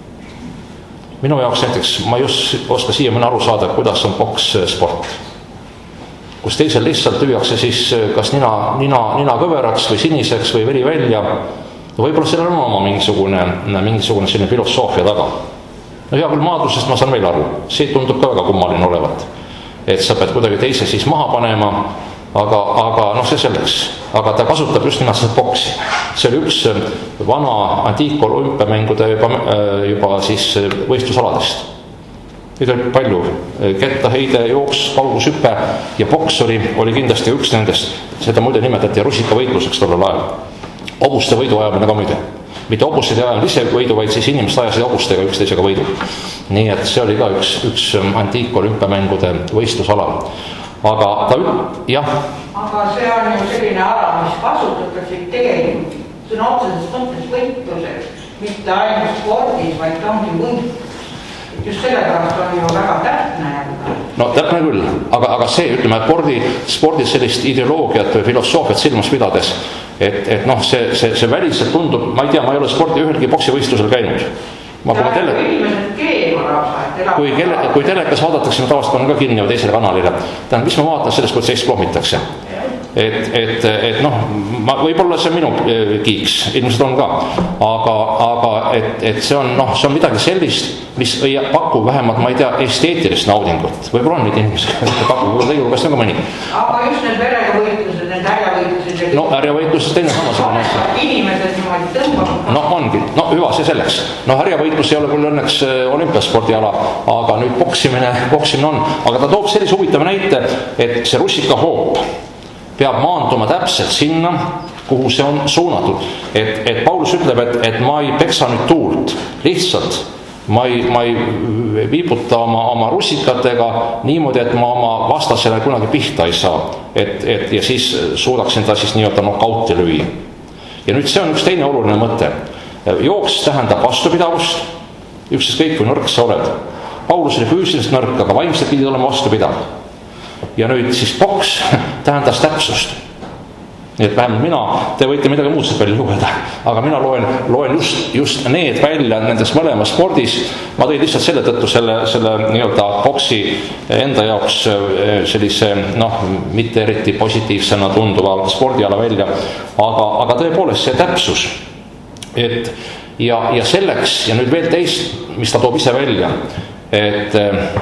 Minu jaoks näiteks, ma just oska siiamaani aru saada, kuidas on poks sport, kus teisel lihtsalt lüüakse siis kas nina, nina, nina kõveraks või siniseks või veri välja. Võib-olla sellel on oma mingisugune, mingisugune selline filosoofia taga. No hea küll, maadlusest ma saan veel aru, see tundub ka väga kummaline olevat, et sa pead kuidagi teise siis maha panema, aga, aga noh, see selleks, aga ta kasutab just nimelt seda boksi. See oli üks vana antiikolümpiamängude juba, juba siis võistlusaladest. Neid oli palju, kettaheide, jooks, kaugushüpe ja boks oli, oli kindlasti üks nendest, seda muide nimetati rusikavõitluseks tollel ajal. Obuste võidu ajamine ka muide. Mitte obused ei ajanud ise võidu, vaid siis inimesed ajasid obustega üksteisega võidu. Nii et see oli ka üks, üks antiikolümpiamängude võistlusala. Aga ta üt-, jah. Aga see on ju selline ala, mis kasutatakse tegelikult sõna otseses mõttes võitluseks, mitte ainult spordis, vaid ta ongi võit. Just sellepärast on ju väga täpne. No täpne küll, aga, aga see, ütleme, spordi, spordis sellist ideoloogiat või filosoofiat silmas pidades, et, et noh, see, see, see väliselt tundub, ma ei tea, ma ei ole spordi ühelgi poksivõistlusel käinud. Ma kui, tele... kui, kelle, kui telekas vaadatakse, ma tavaliselt panen ka kinni või teisele kanalile. Tähendab, mis ma vaatan sellest, kui seist kloomitakse. Et, et, et noh, ma, võib-olla see on minu kiiks, ilmselt on ka, aga, aga et, et see on, noh, see on midagi sellist, mis ei paku vähemalt, ma ei tea, esteetilist naudingut. Võib-olla on neid inimesi, kes pakub, võib-olla teie hulgas on ka mõni. Aga just need verega võitlused, need ärjavõitlused. No ärjavõitlused teine samasugune. Inimesed niimoodi tõmbavad. No ongi, no hüva, see selleks. No ärjavõitlus ei ole küll õnneks olümpiaspordiala, aga nüüd boksimine, boksimine on. Aga ta toob sellise huvitava näite, et see rusikahoop peab maanduma täpselt sinna, kuhu see on suunatud. Et, et Paulus ütleb, et, et ma ei peksa nüüd tuult, lihtsalt ma ei, ma ei viibuta oma, oma rusikatega niimoodi, et ma oma vastasele kunagi pihta ei saa. Et, et, ja siis suudaksin ta siis nii-öelda nokauti lüüa. Ja nüüd see on üks teine oluline mõte. Jooks tähendab vastupidavust, ükskõik kui nõrk sa oled. Paulus oli füüsiliselt nõrk, aga vaimselt pidid olema vastupidav. Ja nüüd siis boks tähendas täpsust. Nii et vähemalt mina, te võite midagi muud välja lugeda, aga mina loen, loen just, just need välja nendes mõlemas spordis. Ma tõin lihtsalt selle tõttu selle, selle nii-öelda boksi enda jaoks sellise, noh, mitte eriti positiivsena tunduva spordiala välja, aga, aga tõepoolest see täpsus. Et, ja, ja selleks, ja nüüd veel teist, mis ta toob ise välja, et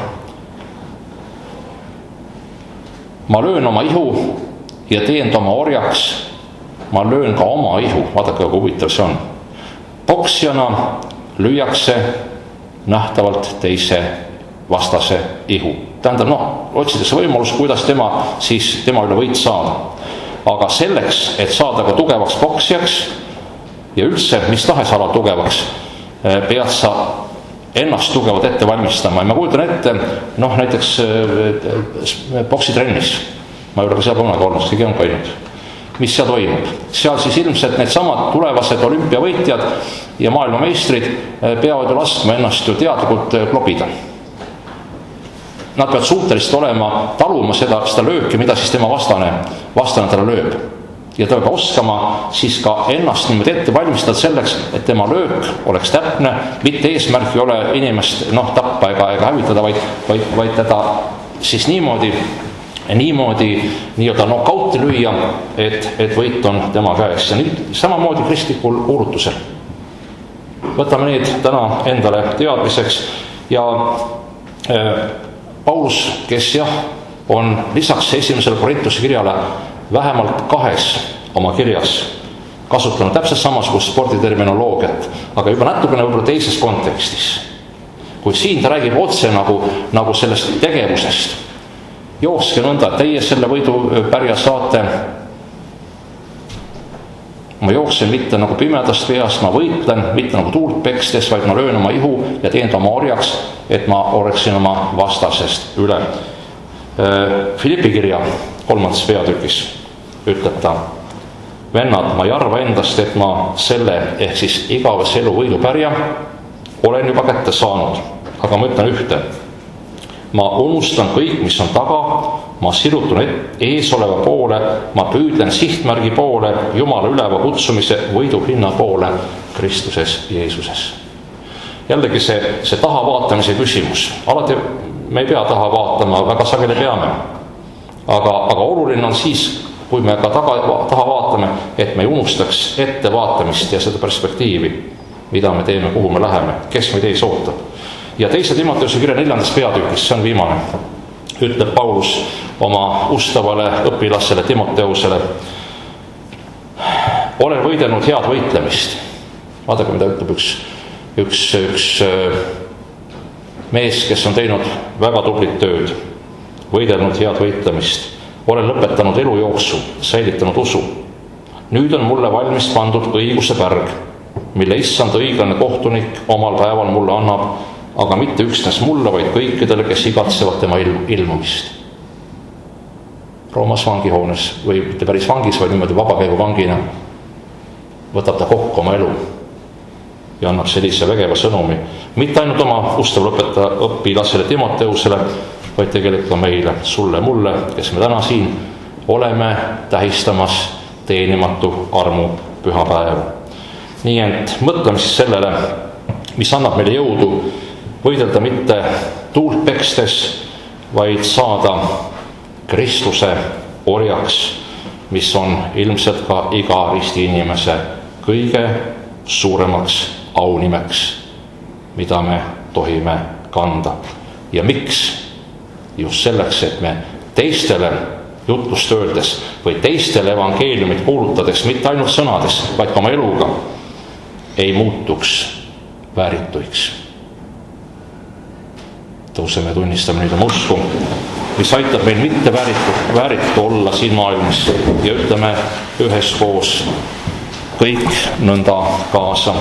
ma löön oma ihu ja teen ta oma orjaks, ma löön ka oma ihu, vaadake, kui huvitav see on. Poksjana lüüakse nähtavalt teise vastase ihu. Tähendab, noh, otsitakse võimalus, kuidas tema, siis tema üle võit saada. Aga selleks, et saada ka tugevaks poksjaks ja üldse, mis tahes ala tugevaks, pead sa ennast tugevalt ette valmistama. Ja ma kujutan ette, noh, näiteks poksitrennis, ma ei ole ka seal kunagi olnud, keegi on käinud, mis seal toimub. Seal siis ilmselt need samad tulevased olümpiavõitjad ja maailmameistrid peavad ju laskma ennast ju teadlikult klopida. Nad peavad suutelised olema taluma seda, seda lööki, mida siis tema vastane, vastane talle lööb. Ja ta peab oskama siis ka ennast niimoodi ette valmistada selleks, et tema löök oleks täpne, mitte eesmärk ei ole inimest, noh, tappa ega, ega hävitada, vaid, vaid, vaid teda siis niimoodi, niimoodi nii-öelda nokauti lüüa, et, et võit on tema käes. Ja nüüd samamoodi kristlikul urutusel. Võtame need täna endale teadmiseks ja äh, Paulus, kes jah, on lisaks esimesele Korintuse kirjale vähemalt kahes oma kirjas kasutanud täpselt samasugust sporditerminoloogiat, aga juba natukene võib-olla teises kontekstis. Kui siin ta räägib otse nagu, nagu sellest tegevusest. Jookske nõnda, teie selle võidu pärja saate Ma jooksen mitte nagu pimedast veast, ma võitlen mitte nagu tuult pekstes, vaid ma löön oma ihu ja teen ta oma orjaks, et ma oleksin oma vastasest üle. Filippi kirja kolmandas peatükis ütleb ta: vennad, ma ei arva endast, et ma selle ehk siis igavese elu võidupärja olen juba kätte saanud, aga ma ütlen ühte. Ma unustan kõik, mis on taga, ma sirutun ees oleva poole, ma püüdlen sihtmärgi poole, Jumala üleva kutsumise võiduhinna poole Kristuses Jeesuses. Jällegi see, see taha vaatamise küsimus. Alati me ei pea taha vaatama, väga sageli peame. Aga, aga oluline on siis, kui me ka taga, taha vaatame, et me ei unustaks ette vaatamist ja seda perspektiivi, mida me teeme, kuhu me läheme, kes meid ees ootab. Ja teise Timoteuse kirja neljandas peatükis, see on viimane, ütleb Paulus oma ustavale õpilasele Timoteusele: olen võidelnud head võitlemist. Vaadake, mida ütleb üks, üks, üks mees, kes on teinud väga tublit tööd, võidelnud head võitlemist. Olen lõpetanud elujooksu, säilitanud usu. Nüüd on mulle valmis pandud õiguse pärg, mille issand õiglane kohtunik omal päeval mulle annab, aga mitte üksnes mulle, vaid kõikidele, kes igatsevad tema ilmumist. Roomas vangihoones, või mitte päris vangis, vaid niimoodi vabakäigu vangina, võtab ta kokku oma elu ja annab sellise vägeva sõnumi. Mitte ainult oma ustav lõpeta õpilasele Timoteusele, vaid tegelikult ka meile, sulle, mulle, kes me täna siin oleme tähistamas teenimatu armu pühapäeva. Nii et mõtleme siis sellele, mis annab meile jõudu võidelda mitte tuult pekstes, vaid saada Kristuse orjaks, mis on ilmselt ka iga risti inimese kõige suuremaks aunimeks, mida me tohime kanda. Ja miks? Just selleks, et me teistele jutlust öeldes või teistele evangeeliumit kuulutades, mitte ainult sõnades, vaid ka oma eluga, ei muutuks väärituiks. Tõuseme ja tunnistame nüüd oma usku, mis aitab meil mitte vääritu, vääritu olla siin maailmas, ja ütleme üheskoos kõik nõnda kaasa.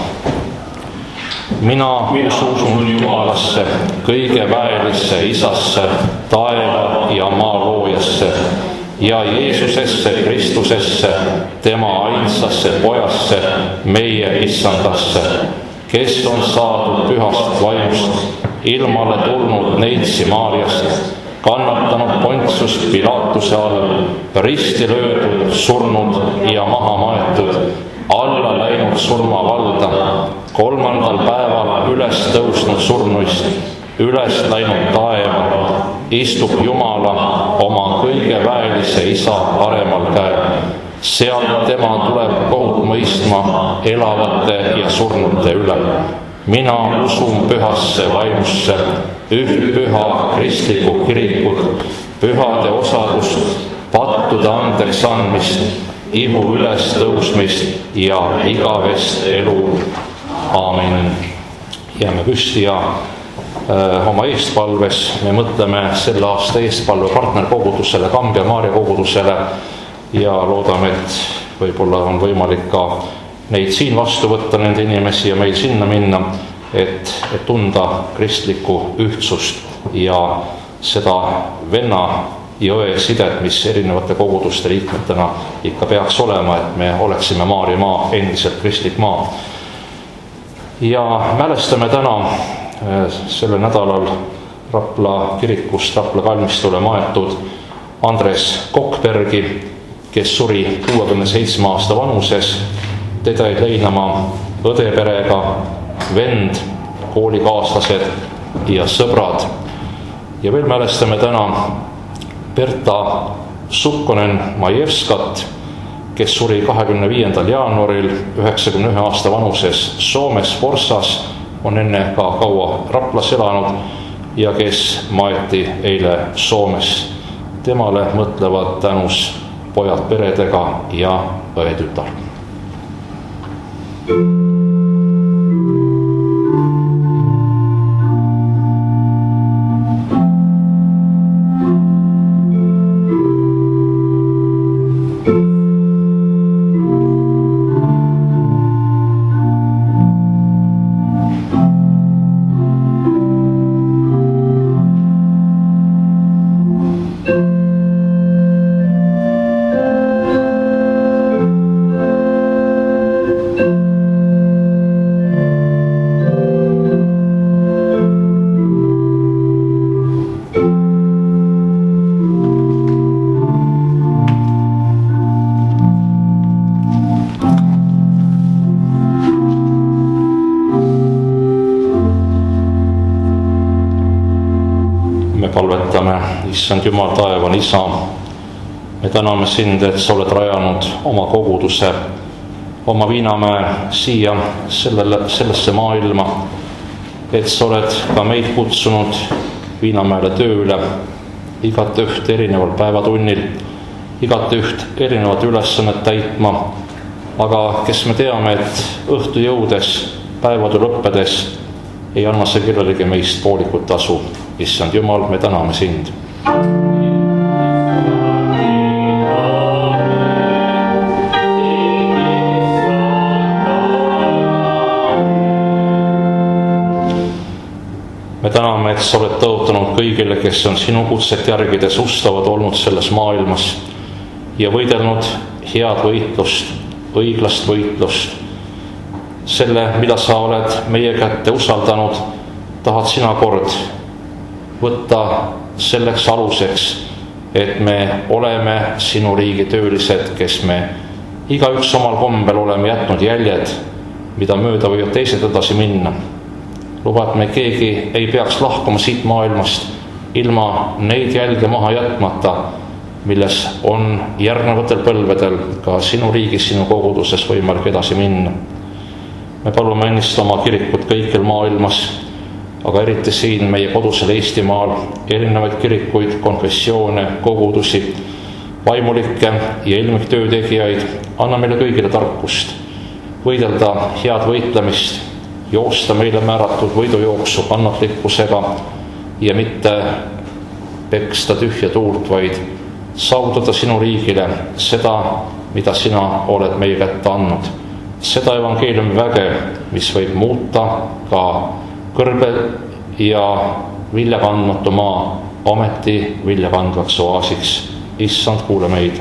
Mina usun Jumalasse, kõige väelisse Isasse, taeva ja maa loojasse ja Jeesusesse Kristusesse, tema ainsasse pojasse, meie issandasse, kes on saadud pühast vaimust, ilmale tulnud neitsi Maariast, kannatanud Pontius Pilatuse all, risti löödud, surnud ja maha maetud, alla läinud surmavalda, kolmandal päeval üles tõusnud surnuist, üles läinud taeva, istub Jumala oma kõige väelise Isa paremal käel. Sealt tema tuleb kohut mõistma elavate ja surnute üle. Mina usun pühasse vaimusse, üht püha kristlikku kirikut, pühade osadust, pattude andeks andmist, ihu üles tõusmist ja igavest elu. Aamen. Jääme püsti ja öö, oma eestpalves me mõtleme selle aasta eestpalve partnerkogudusele, Kambja Maarja kogudusele ja loodame, et võib-olla on võimalik ka neid siin vastu võtta, nende inimesi, ja meil sinna minna, et, et tunda kristlikku ühtsust ja seda venna ja õe sidet, mis erinevate koguduste liikmetena ikka peaks olema, et me oleksime Maarja maa, endiselt kristlik maa. Ja mälestame täna selle nädalal Rapla kirikust Rapla kalmistule maetud Andres Kokkbergi, kes suri kuuekümne seitsme aasta vanuses. Teda ei leinama õdeperega, vend, koolikaaslased ja sõbrad. Ja veel mälestame täna Berta Sukkonen-Majevskat, kes suri kahekümne viiendal jaanuaril üheksakümne ühe aasta vanuses Soomes Forssas, on enne ka kaua Raplas elanud ja kes maeti eile Soomes. Temale mõtlevad tänus pojad peredega ja õetütar. Palvetame, issand Jumal, taevane Isa, me täname sind, et sa oled rajanud oma koguduse, oma Viinamäe siia sellele, sellesse maailma, et sa oled ka meid kutsunud Viinamäele tööle, igat üht erineval päevatunnil, igat üht erinevat ülesannet täitma, aga kes me teame, et õhtu jõudes, päevade lõppedes ei anna see kellelegi meist poolikut tasu. Issand Jumal, me täname sind. Me täname, et sa oled tõotanud kõigile, kes on sinu kutset järgides ustavad olnud selles maailmas ja võidelnud head võitlust, õiglast võitlust. Selle, mida sa oled meie kätte usaldanud, tahad sina kord võtta selleks aluseks, et me oleme sinu riigi töölised, kes me igaüks omal kombel oleme jätnud jäljed, mida mööda võivad teised edasi minna. Luba, et me keegi ei peaks lahkuma siit maailmast ilma neid jälge maha jätmata, milles on järgnevatel põlvedel ka sinu riigis, sinu koguduses võimalik edasi minna. Me palume õnnistada oma kirikut kõikjal maailmas, aga eriti siin meie kodusel Eestimaal erinevaid kirikuid, konfessioone, kogudusi, vaimulikke ja ilmiktöötegijaid. Anna meile kõigile tarkust, võidelda head võitlemist, joosta meile määratud võidujooksu kannatlikkusega ja mitte peksta tühja tuult, vaid saavutada sinu riigile seda, mida sina oled meie kätte andnud. Seda evangeeliumi väge, mis võib muuta ka kõrbe ja viljakandmatu maa ometi viljakandvaks oaasiks. Issand, kuule meid.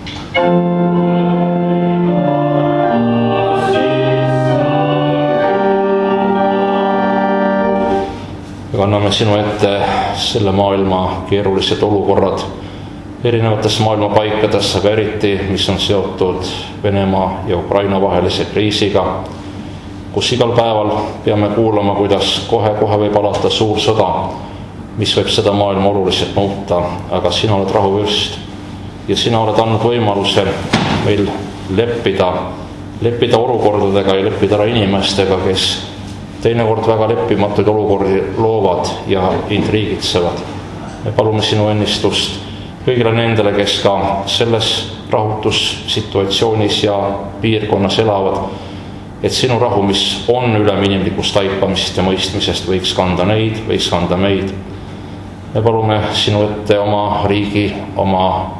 Me kanname sinu ette selle maailma keerulised olukorrad erinevates maailma paikades, aga eriti, mis on seotud Venemaa ja Ukraina vahelise kriisiga, kus igal päeval peame kuulama, kuidas kohe-kohe võib alata suur sõda, mis võib seda maailma oluliselt muuta, aga sina oled rahuvürst ja sina oled andnud võimaluse meil leppida, leppida olukordadega ja leppida ära inimestega, kes teinekord väga leppimatuid olukordi loovad ja intriigitsevad. Me palume sinu õnnistust kõigile nendele, kes ka selles rahutussituatsioonis ja piirkonnas elavad, et sinu rahu, mis on ülem inimlikust taipamisest ja mõistmisest, võiks kanda neid, võiks kanda meid. Me palume sinu ette oma riigi, oma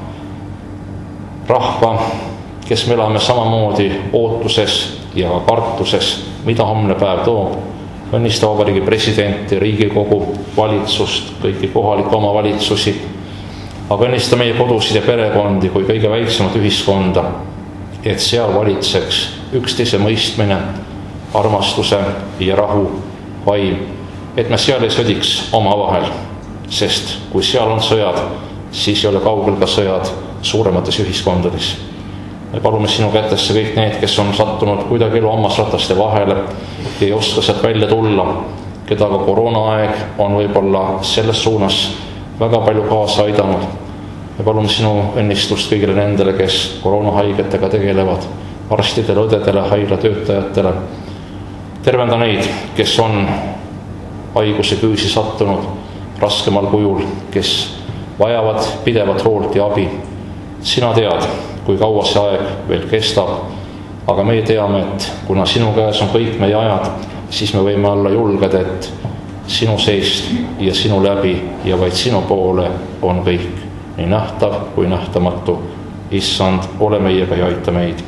rahva, kes me elame samamoodi ootuses ja kartuses, mida homne päev toob. Õnnista Vabariigi presidenti, Riigikogu, valitsust, kõiki kohalikke omavalitsusi, aga õnnista meie kodusid ja perekondi kui kõige väiksemat ühiskonda, et seal valitseks üksteise mõistmine, armastuse ja rahu vaim, et me seal ei sõdiks omavahel, sest kui seal on sõjad, siis ei ole kaugel ka sõjad suuremates ühiskondades. Me palume sinu kätesse kõik need, kes on sattunud kuidagi elu hammasrataste vahele ja ei oska sealt välja tulla, keda ka koroonaaeg on võib-olla selles suunas väga palju kaasa aidanud. Me palume sinu õnnistust kõigile nendele, kes koroonahaigetega tegelevad, arstidele, õdedele, haiglatöötajatele. Tervenda neid, kes on haiguse küüsi sattunud raskemal kujul, kes vajavad pidevat hoolt ja abi. Sina tead, kui kaua see aeg veel kestab, aga meie teame, et kuna sinu käes on kõik meie ajad, siis me võime olla julged, et sinu seest ja sinu läbi ja vaid sinu poole on kõik, nii nähtav kui nähtamatu. Issand, ole meiega ja aita meid.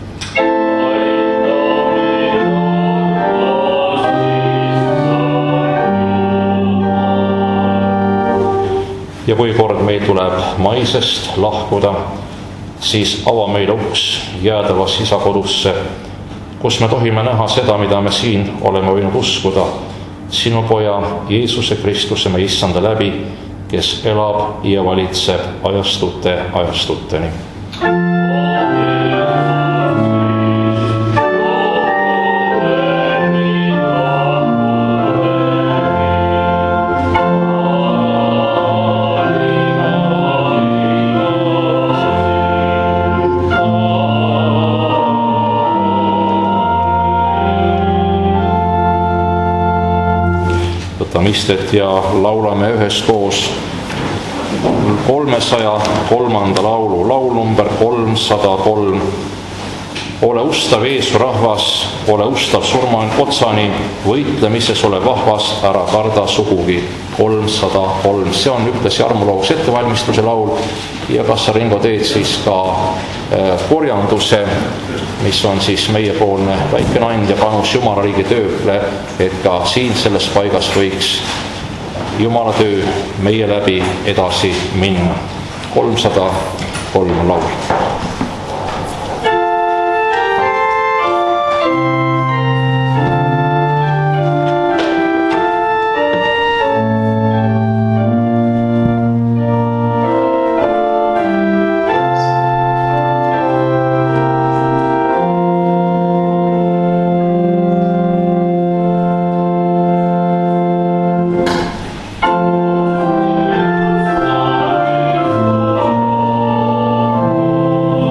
ja kui kord meil tuleb maisest lahkuda, siis ava meile uks jäädavas isa kodusse, kus me tohime näha seda, mida me siin oleme võinud uskuda, sinu poja Jeesuse Kristuse, me issanda läbi, kes elab ja valitseb ajastute ajastuteni. Istet ja laulame üheskoos kolmesaja kolmanda laulu, laul number kolmsada kolm. Ole ustav Jeesu rahvas, ole ustav surma otsani, võitlemises ole vahvas, ära karda sugugi. kolmsada kolm, see on ühtlasi armulaus ettevalmistuse laul ja kas sa, Ringo, teed siis ka korjanduse, mis on siis meiepoolne väike and ja panus Jumala riigi tööle, et ka siin selles paigas võiks Jumala töö meie läbi edasi minna. kolmsada kolm laul. Oh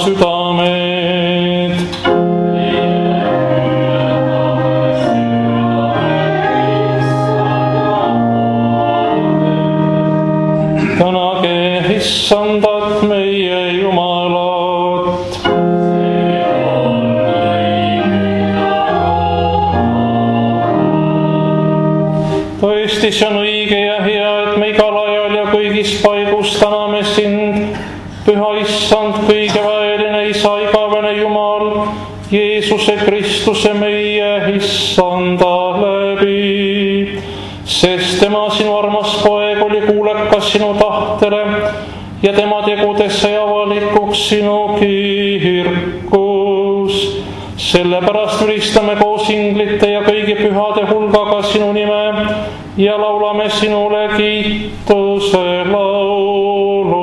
südamed. tänage Issandat meie Jumalat. tõesti, see on õige ja hea, et me igal ajal ja kõigis paigus täname sind, Püha Issand, kõigeväeline Isa, igavene Jumal, Jeesuse Kristuse meie Issanda läbi. Sest tema, sinu armas poeg, oli kuulekas sinu tahtele ja tema tegudes sai avalikuks sinu kirkus. Sellepärast ülistame koos inglite ja kõigi pühade hulgaga sinu nime ja laulame sinule kiituse laulu.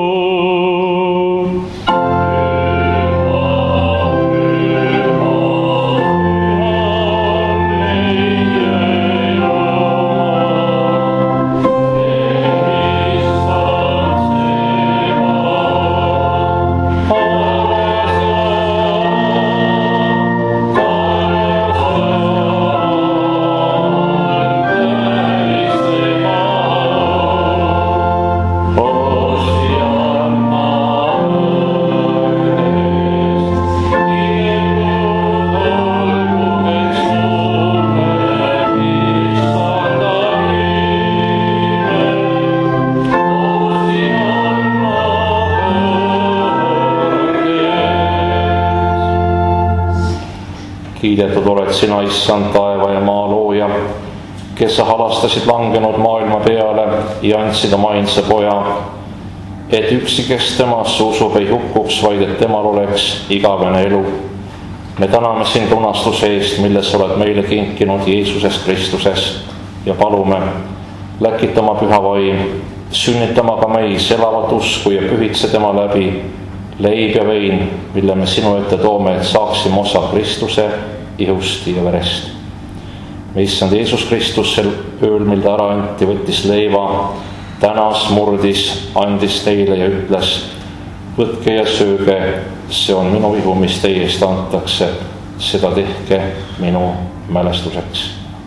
Kiidetud oled sina, Issand, taeva ja maa looja, kes sa halastasid langenud maailma peale ja andsid oma ainsa poja, et üksi, kes temasse usub, ei hukkuks, vaid et temal oleks igavene elu. Me täname sind lunastuse eest, mille sa oled meile kinkinud Jeesuses Kristuses ja palume, läkita oma püha vaim, sünnitama ka meis elavat usku ja pühitse tema läbi leib ja vein, mille me sinu ette toome, et saaksime osa Kristuse ihust ja verest. Me Issand Jeesus Kristus sel ööl, mil ta ära anti, võttis leiva, tänas, murdis, andis teile ja ütles, võtke ja sööge, see on minu ihu, mis teie eest antakse, seda tehke minu mälestuseks.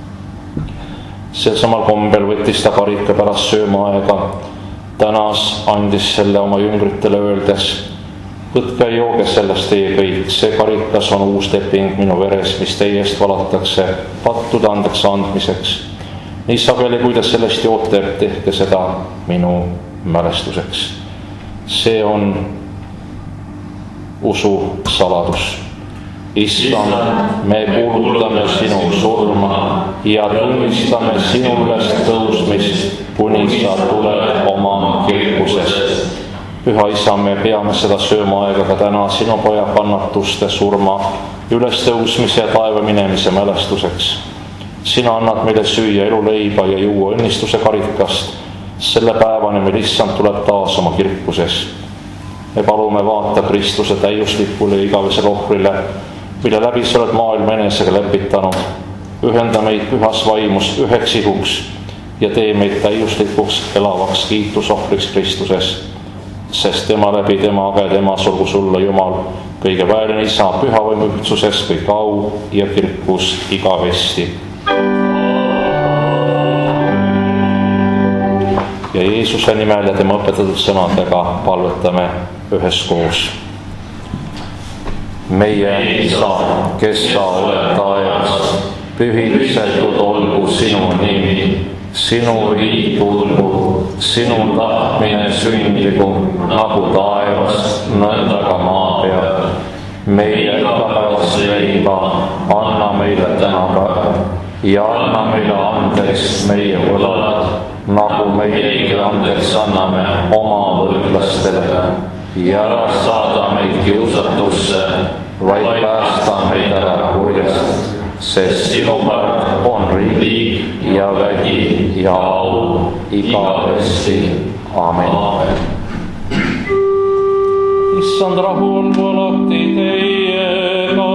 Sel samal kombel võttis ta karika pärast söömaaega, tänas, andis selle oma jüngritele öeldes, võtke ja jooge sellest teie kõik, see karikas on uus leping minu veres, mis teie eest valatakse pattude andeks andmiseks. Nii sageli, kui te sellest joote, tehke seda minu mälestuseks. See on usu saladus. Issand, me kuulutame sinu surma ja tunnistame sinu ülest tõusmist, kuni sa tuled oma kirkusest. Püha Isa, me peame seda söömaaega ka täna sinu poja kannatuste, surma, ülestõusmise ja taeva minemise mälestuseks. Sina annad meile süüa eluleiba ja juua õnnistuse karikast, selle päevani, mil Issand tuleb taas oma kirkuses. Me palume vaata Kristuse täiuslikule ja igavesele ohvrile, mille läbi sa oled maailma enesega lepitanud. Ühenda meid pühas vaimus üheks ihuks ja tee meid täiuslikuks elavaks kiitusohvriks Kristuses. Sest tema läbi, tema age, tema olgu sulle Jumal, kõige väärine Isa, püha vaimu ühtsuses, kõik au ja kirkus igavesti. Ja Jeesuse nimel ja tema õpetatud sõnadega palvetame üheskoos. Meie Isa, kes sa oled taevas, pühitsetud olgu sinu nimi. Sinu riik tulgu, sinu tahtmine sündigu, nagu taevas, nõnda ka maa peal. Meie igapäevast leiba anna meile täna päev ja anna meile andeks meie võlad, nagu meiegi andeks anname oma võlglastele. Ja ära saada meid kiusatusse, vaid päästa meid ära kurjast. Sest sinu pärk on riik ja vägi ja au igavesti. Amen. Issand, rahu olgu alati teiega.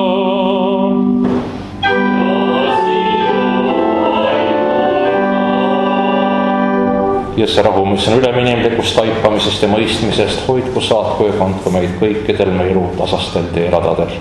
ja see rahu, mis on üleminimlikust taipamisest ja mõistmisest, hoidku, saatku ja kandku meid kõikidel me elu tasastel teeradadel.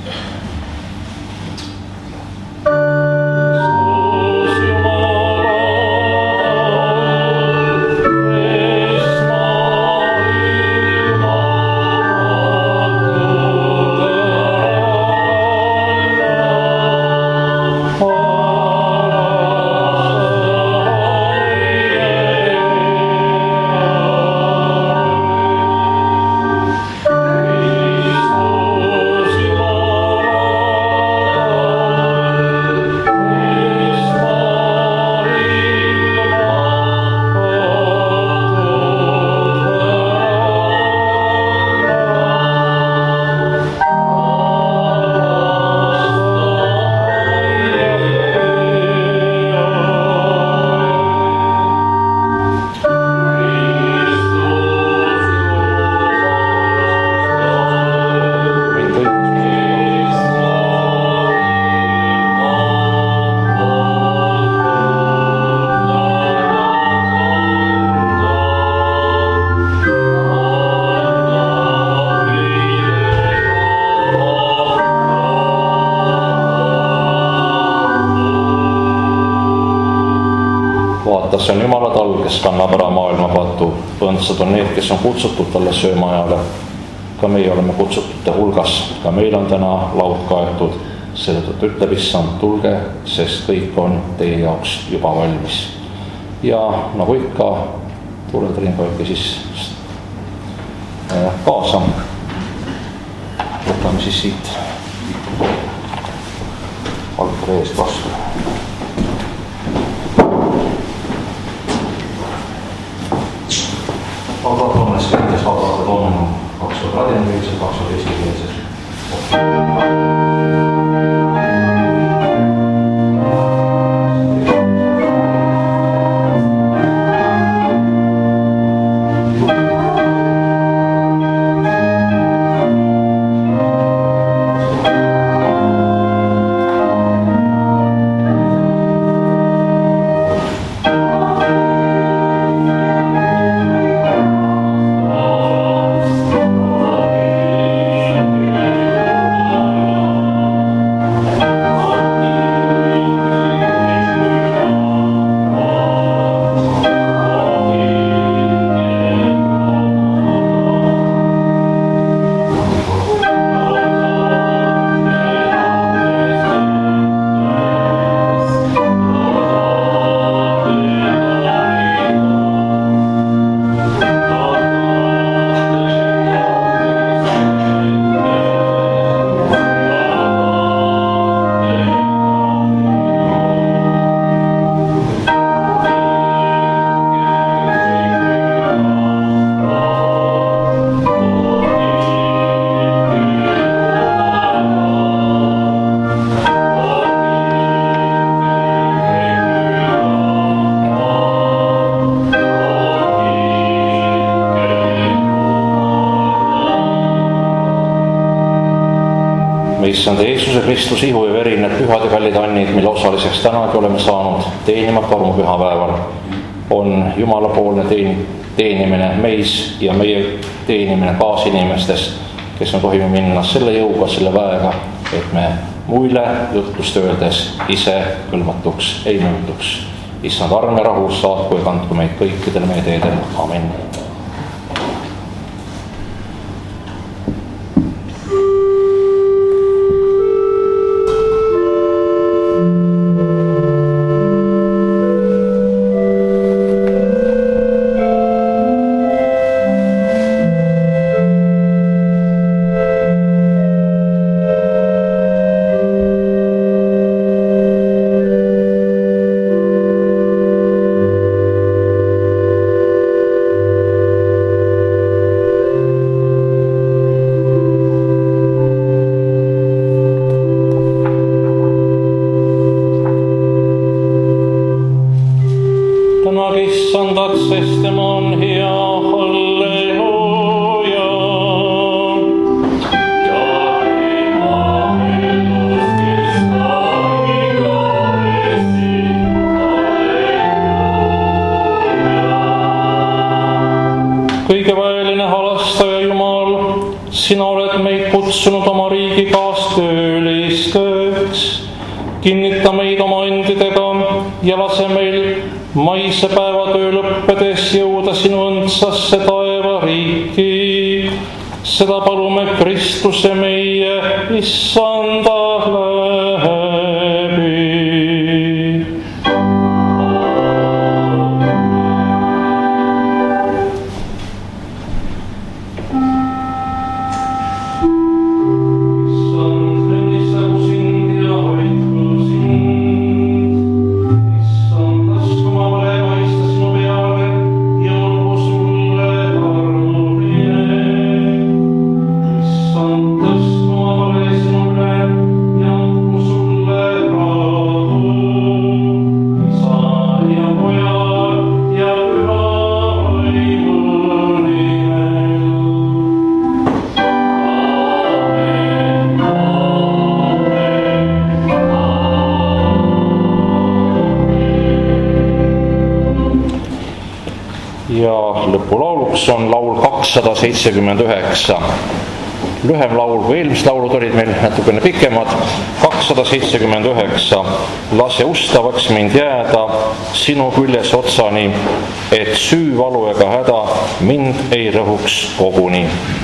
See on Jumala tal, kes kannab ära maailma patu. Õndsad on need, kes on kutsutud talle söömaajale. Ka meie oleme kutsutute hulgas, ka meil on täna laud kaetud. Seetõttu ütleb issand, tulge, sest kõik on teie jaoks juba valmis. Ja nagu ikka, tuled ringoike siis kaasa. Võtame siis siit altari eest vastu. Aga kolmes keeltes vabadad on kaks tuhat ladinakeelsed, kaks tuhat eestikeelsed. Issand Jeesuse Kristus, ihu ja veri, need pühad ja kallid annid, mille osaliseks tänagi oleme saanud teenimata armupühapäeval, on Jumalapoolne teen, teenimine meis ja meie teenimine kaasinimestes, kes me tohime minna selle jõuga, selle väega, et me muile jutlust öeldes ise kõlvatuks ei muutuks. Issand arm ja rahu saatku ja kandku meid kõikidel meie teedel. Amen. Thank you. kõige väeline halastaja Jumal, sina oled meid kutsunud oma riigi kaastöölisteks. Kinnita meid oma endidega ja lase meil maise päevatöö lõppedes jõuda sinu õndsasse taevariiki. Seda palume Kristuse meie issanda läbi. Lõpulauluks on laul kakssada seitsekümmend üheksa. Lühem laul kui eelmised laulud olid meil natukene pikemad. kakssada seitsekümmend üheksa. Lase ustavaks mind jääda sinu küljes otsani, et süüvalu ega häda mind ei rõhuks koguni.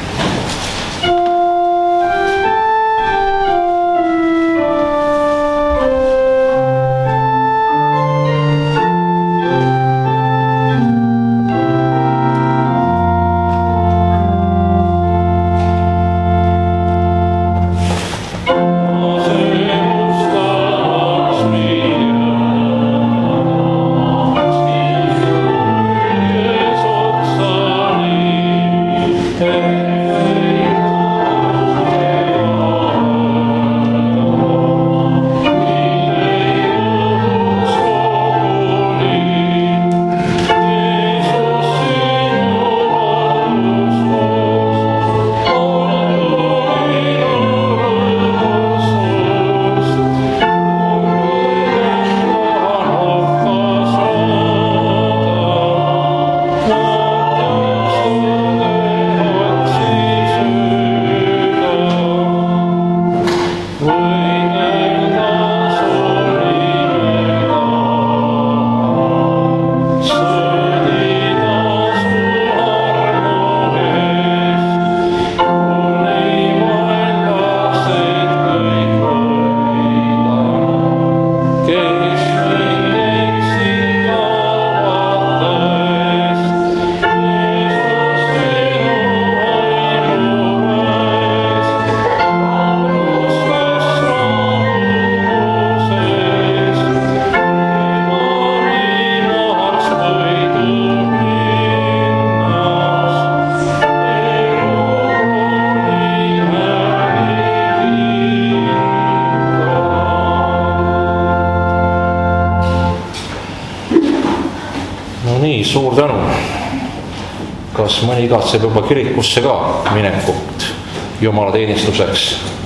Suur tänu. Kas mõni igatseb juba kirikusse ka minekut jumalateenistuseks?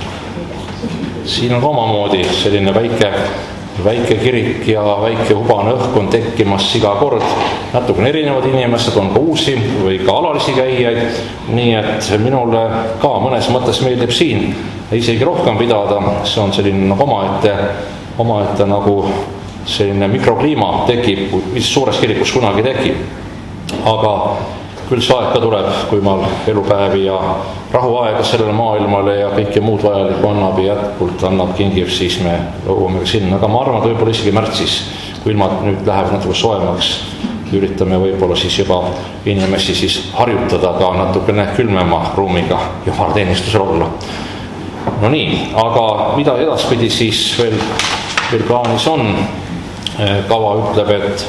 Siin on omamoodi selline väike, väike kirik ja väike hubane õhk on tekkimas iga kord. Natukene erinevad inimesed, on ka uusi või ka alalisi käijaid. Nii et minule ka mõnes mõttes meeldib siin isegi rohkem pidada. See on selline omaette, omaette nagu selline mikrokliima tekib, mis suures kirikus kunagi tekib. Aga küll see aeg ka tuleb, kui ma elupäevi ja rahuaega sellele maailmale ja kõike muud vajalikku annab ja jätkult annab kingib, siis me lõuame sinna. Aga ma arvan, et võib-olla isegi märtsis, kui ilmad nüüd läheb natuke soemaks, üritame võib-olla siis juba inimesi siis harjutada ka natukene külmema ruumiga jumalateenistusel olla. No nii, aga mida edaspidi siis veel, veel plaanis on? Kava ütleb, et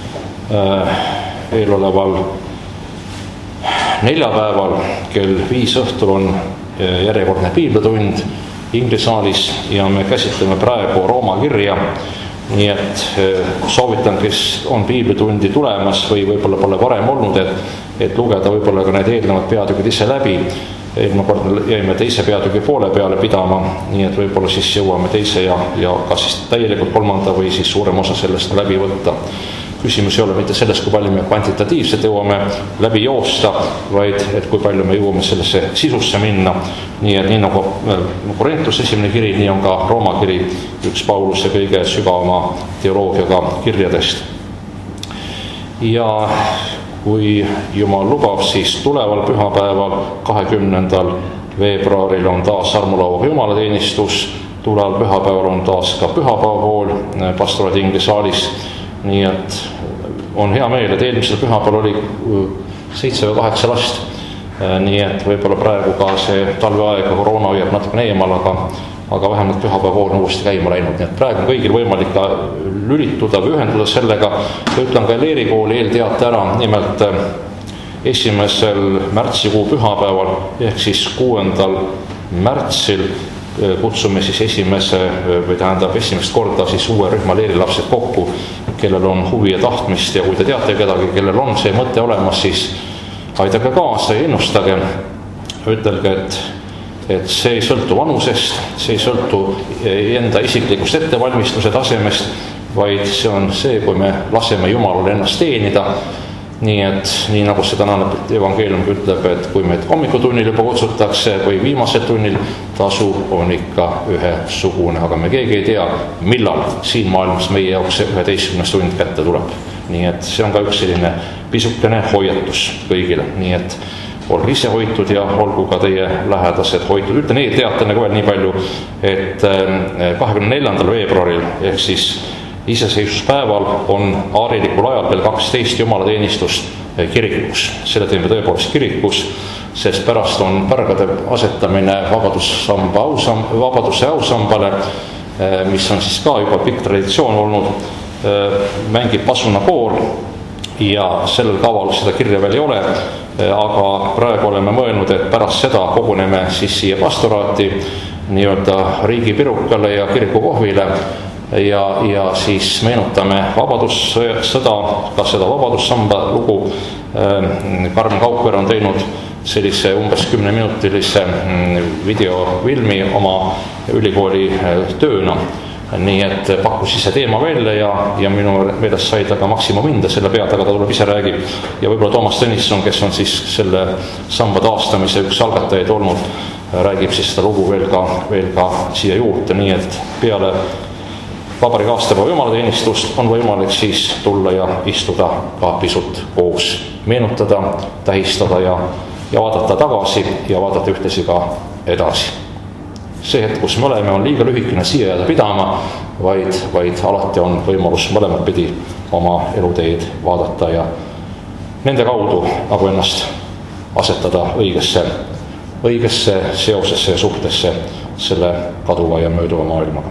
eeloleval neljapäeval kell viis õhtul on järjekordne piibletund Inglisaalis ja me käsitleme praegu Rooma kirja. Nii et soovitan, kes on piibletundi tulemas või võib-olla pole varem olnud, et, et lugeda võib-olla ka need eelnevad peatükid ise läbi. Eelmine kord jäime teise peatüki poole peale pidama, nii et võib-olla siis jõuame teise ja, ja kas siis täielikult kolmanda või siis suurem osa sellest läbi võtta. küsimus ei ole mitte selles, kui palju me kvantitatiivselt jõuame läbi joosta, vaid et kui palju me jõuame sellesse sisusse minna. Nii et nii nagu Korintuse esimene kiri, nii on ka Rooma kiri üks Pauluse kõige sügavama teoloogiaga kirjadest. Ja kui Jumal lubab, siis tuleval pühapäeval, kahekümnendal veebruaril on taas armulauaga jumalateenistus, tuleval pühapäeval on taas ka pühapäevakool pastoraadi inglesaalis, nii et on hea meel, et eelmisel pühapäeval oli seitse või kaheksa last, nii et võib-olla praegu ka see talveaeg ja koroona hoiab natuke eemal, aga, aga vähemalt pühapäevakool on uuesti käima läinud, nii et praegu on kõigil võimalik ka lülituda või ühenduda sellega. Ja ütlen ka Leerikooli eelteate ära, nimelt esimesel märtsikuu pühapäeval ehk siis kuuendal märtsil kutsume siis esimese või tähendab esimest korda siis uue rühma leerilapsed kokku, kellel on huvi ja tahtmist ja kui te teate kedagi, kellel on see mõte olemas, siis aidake kaasa ja ennustage. Ütelge, et, et see ei sõltu vanusest, see ei sõltu enda isiklikust ettevalmistuse tasemest, vaid see on see, kui me laseme Jumalale ennast teenida. Nii et nii nagu see tänane evangeelium ütleb, et kui meid hommikutunnil juba kutsutakse või viimasel tunnil, tasu on ikka ühesugune, aga me keegi ei tea, millal siin maailmas meie jaoks see üheteistkümnes tund kätte tuleb. Nii et see on ka üks selline pisukene hoiatus kõigile, nii et olge ise hoitud ja olgu ka teie lähedased hoitud. Ütlen eelteatena ka veel nii palju, et kahekümne neljandal veebruaril ehk siis iseseisvuspäeval on aarilikul ajal veel kaksteist jumalateenistust kirikus. Selle teeme tõepoolest kirikus, sest pärast on pärgade asetamine vabadussamba ausam, vabaduse ausambale, mis on siis ka juba pikk traditsioon olnud, mängib pasunakoor ja sellel kaval seda kirja veel ei ole, aga praegu oleme mõelnud, et pärast seda koguneme siis siia pastoraati nii-öelda riigipirukale ja kirikukohvile ja, ja siis meenutame vabadussõda, ka seda vabadussamba lugu. Karmen Kauper on teinud sellise umbes kümneminutilise videofilmi oma ülikooli tööna. Nii et pakkus ise teema välja ja, ja minu meelest sai ta ka maksimum hinda selle pead, aga ta tuleb ise räägib. Ja võib-olla Toomas Tõnisson, kes on siis selle samba taastamise üks algatajaid olnud, räägib siis seda lugu veel ka, veel ka siia juurde. Nii et peale vabariigi aastapäeva jumalateenistust on võimalik siis tulla ja istuda ka pisut koos, meenutada, tähistada ja, ja vaadata tagasi ja vaadata ühtesi ka edasi. See hetk, kus me oleme, on liiga lühikene siia jääda pidama, vaid, vaid alati on võimalus mõlemad pidi oma eluteed vaadata ja nende kaudu nagu ennast asetada õigesse, õigesse seosesse ja suhtesse selle kaduva ja mööduva maailmaga.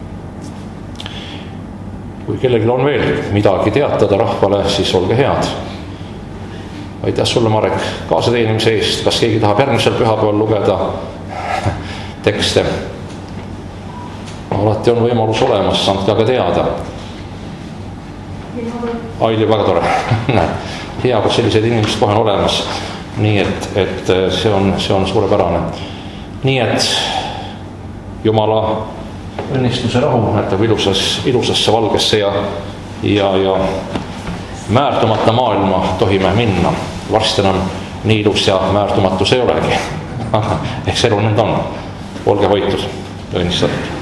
Kui kellelgi on veel midagi teatada rahvale, siis olge head. Aitäh sulle, Marek, kaasateenimise eest. Kas keegi tahab järgmisel pühapäeval lugeda tekste? Alati on võimalus olemas, saanud aga teada. Aili, väga tore. Hea, kui sellised inimesed kohe on olemas. Nii et, et see on, see on suurepärane. Nii et Jumala õnnistuse rahu näitab ilusas, ilusasse valgesse ja, ja, ja määrtumata maailma tohime minna. Varsti enam nii ilus ja määrtumatus ei olegi. Eks elu nõnda on. Olge hoitud, õnnistatud.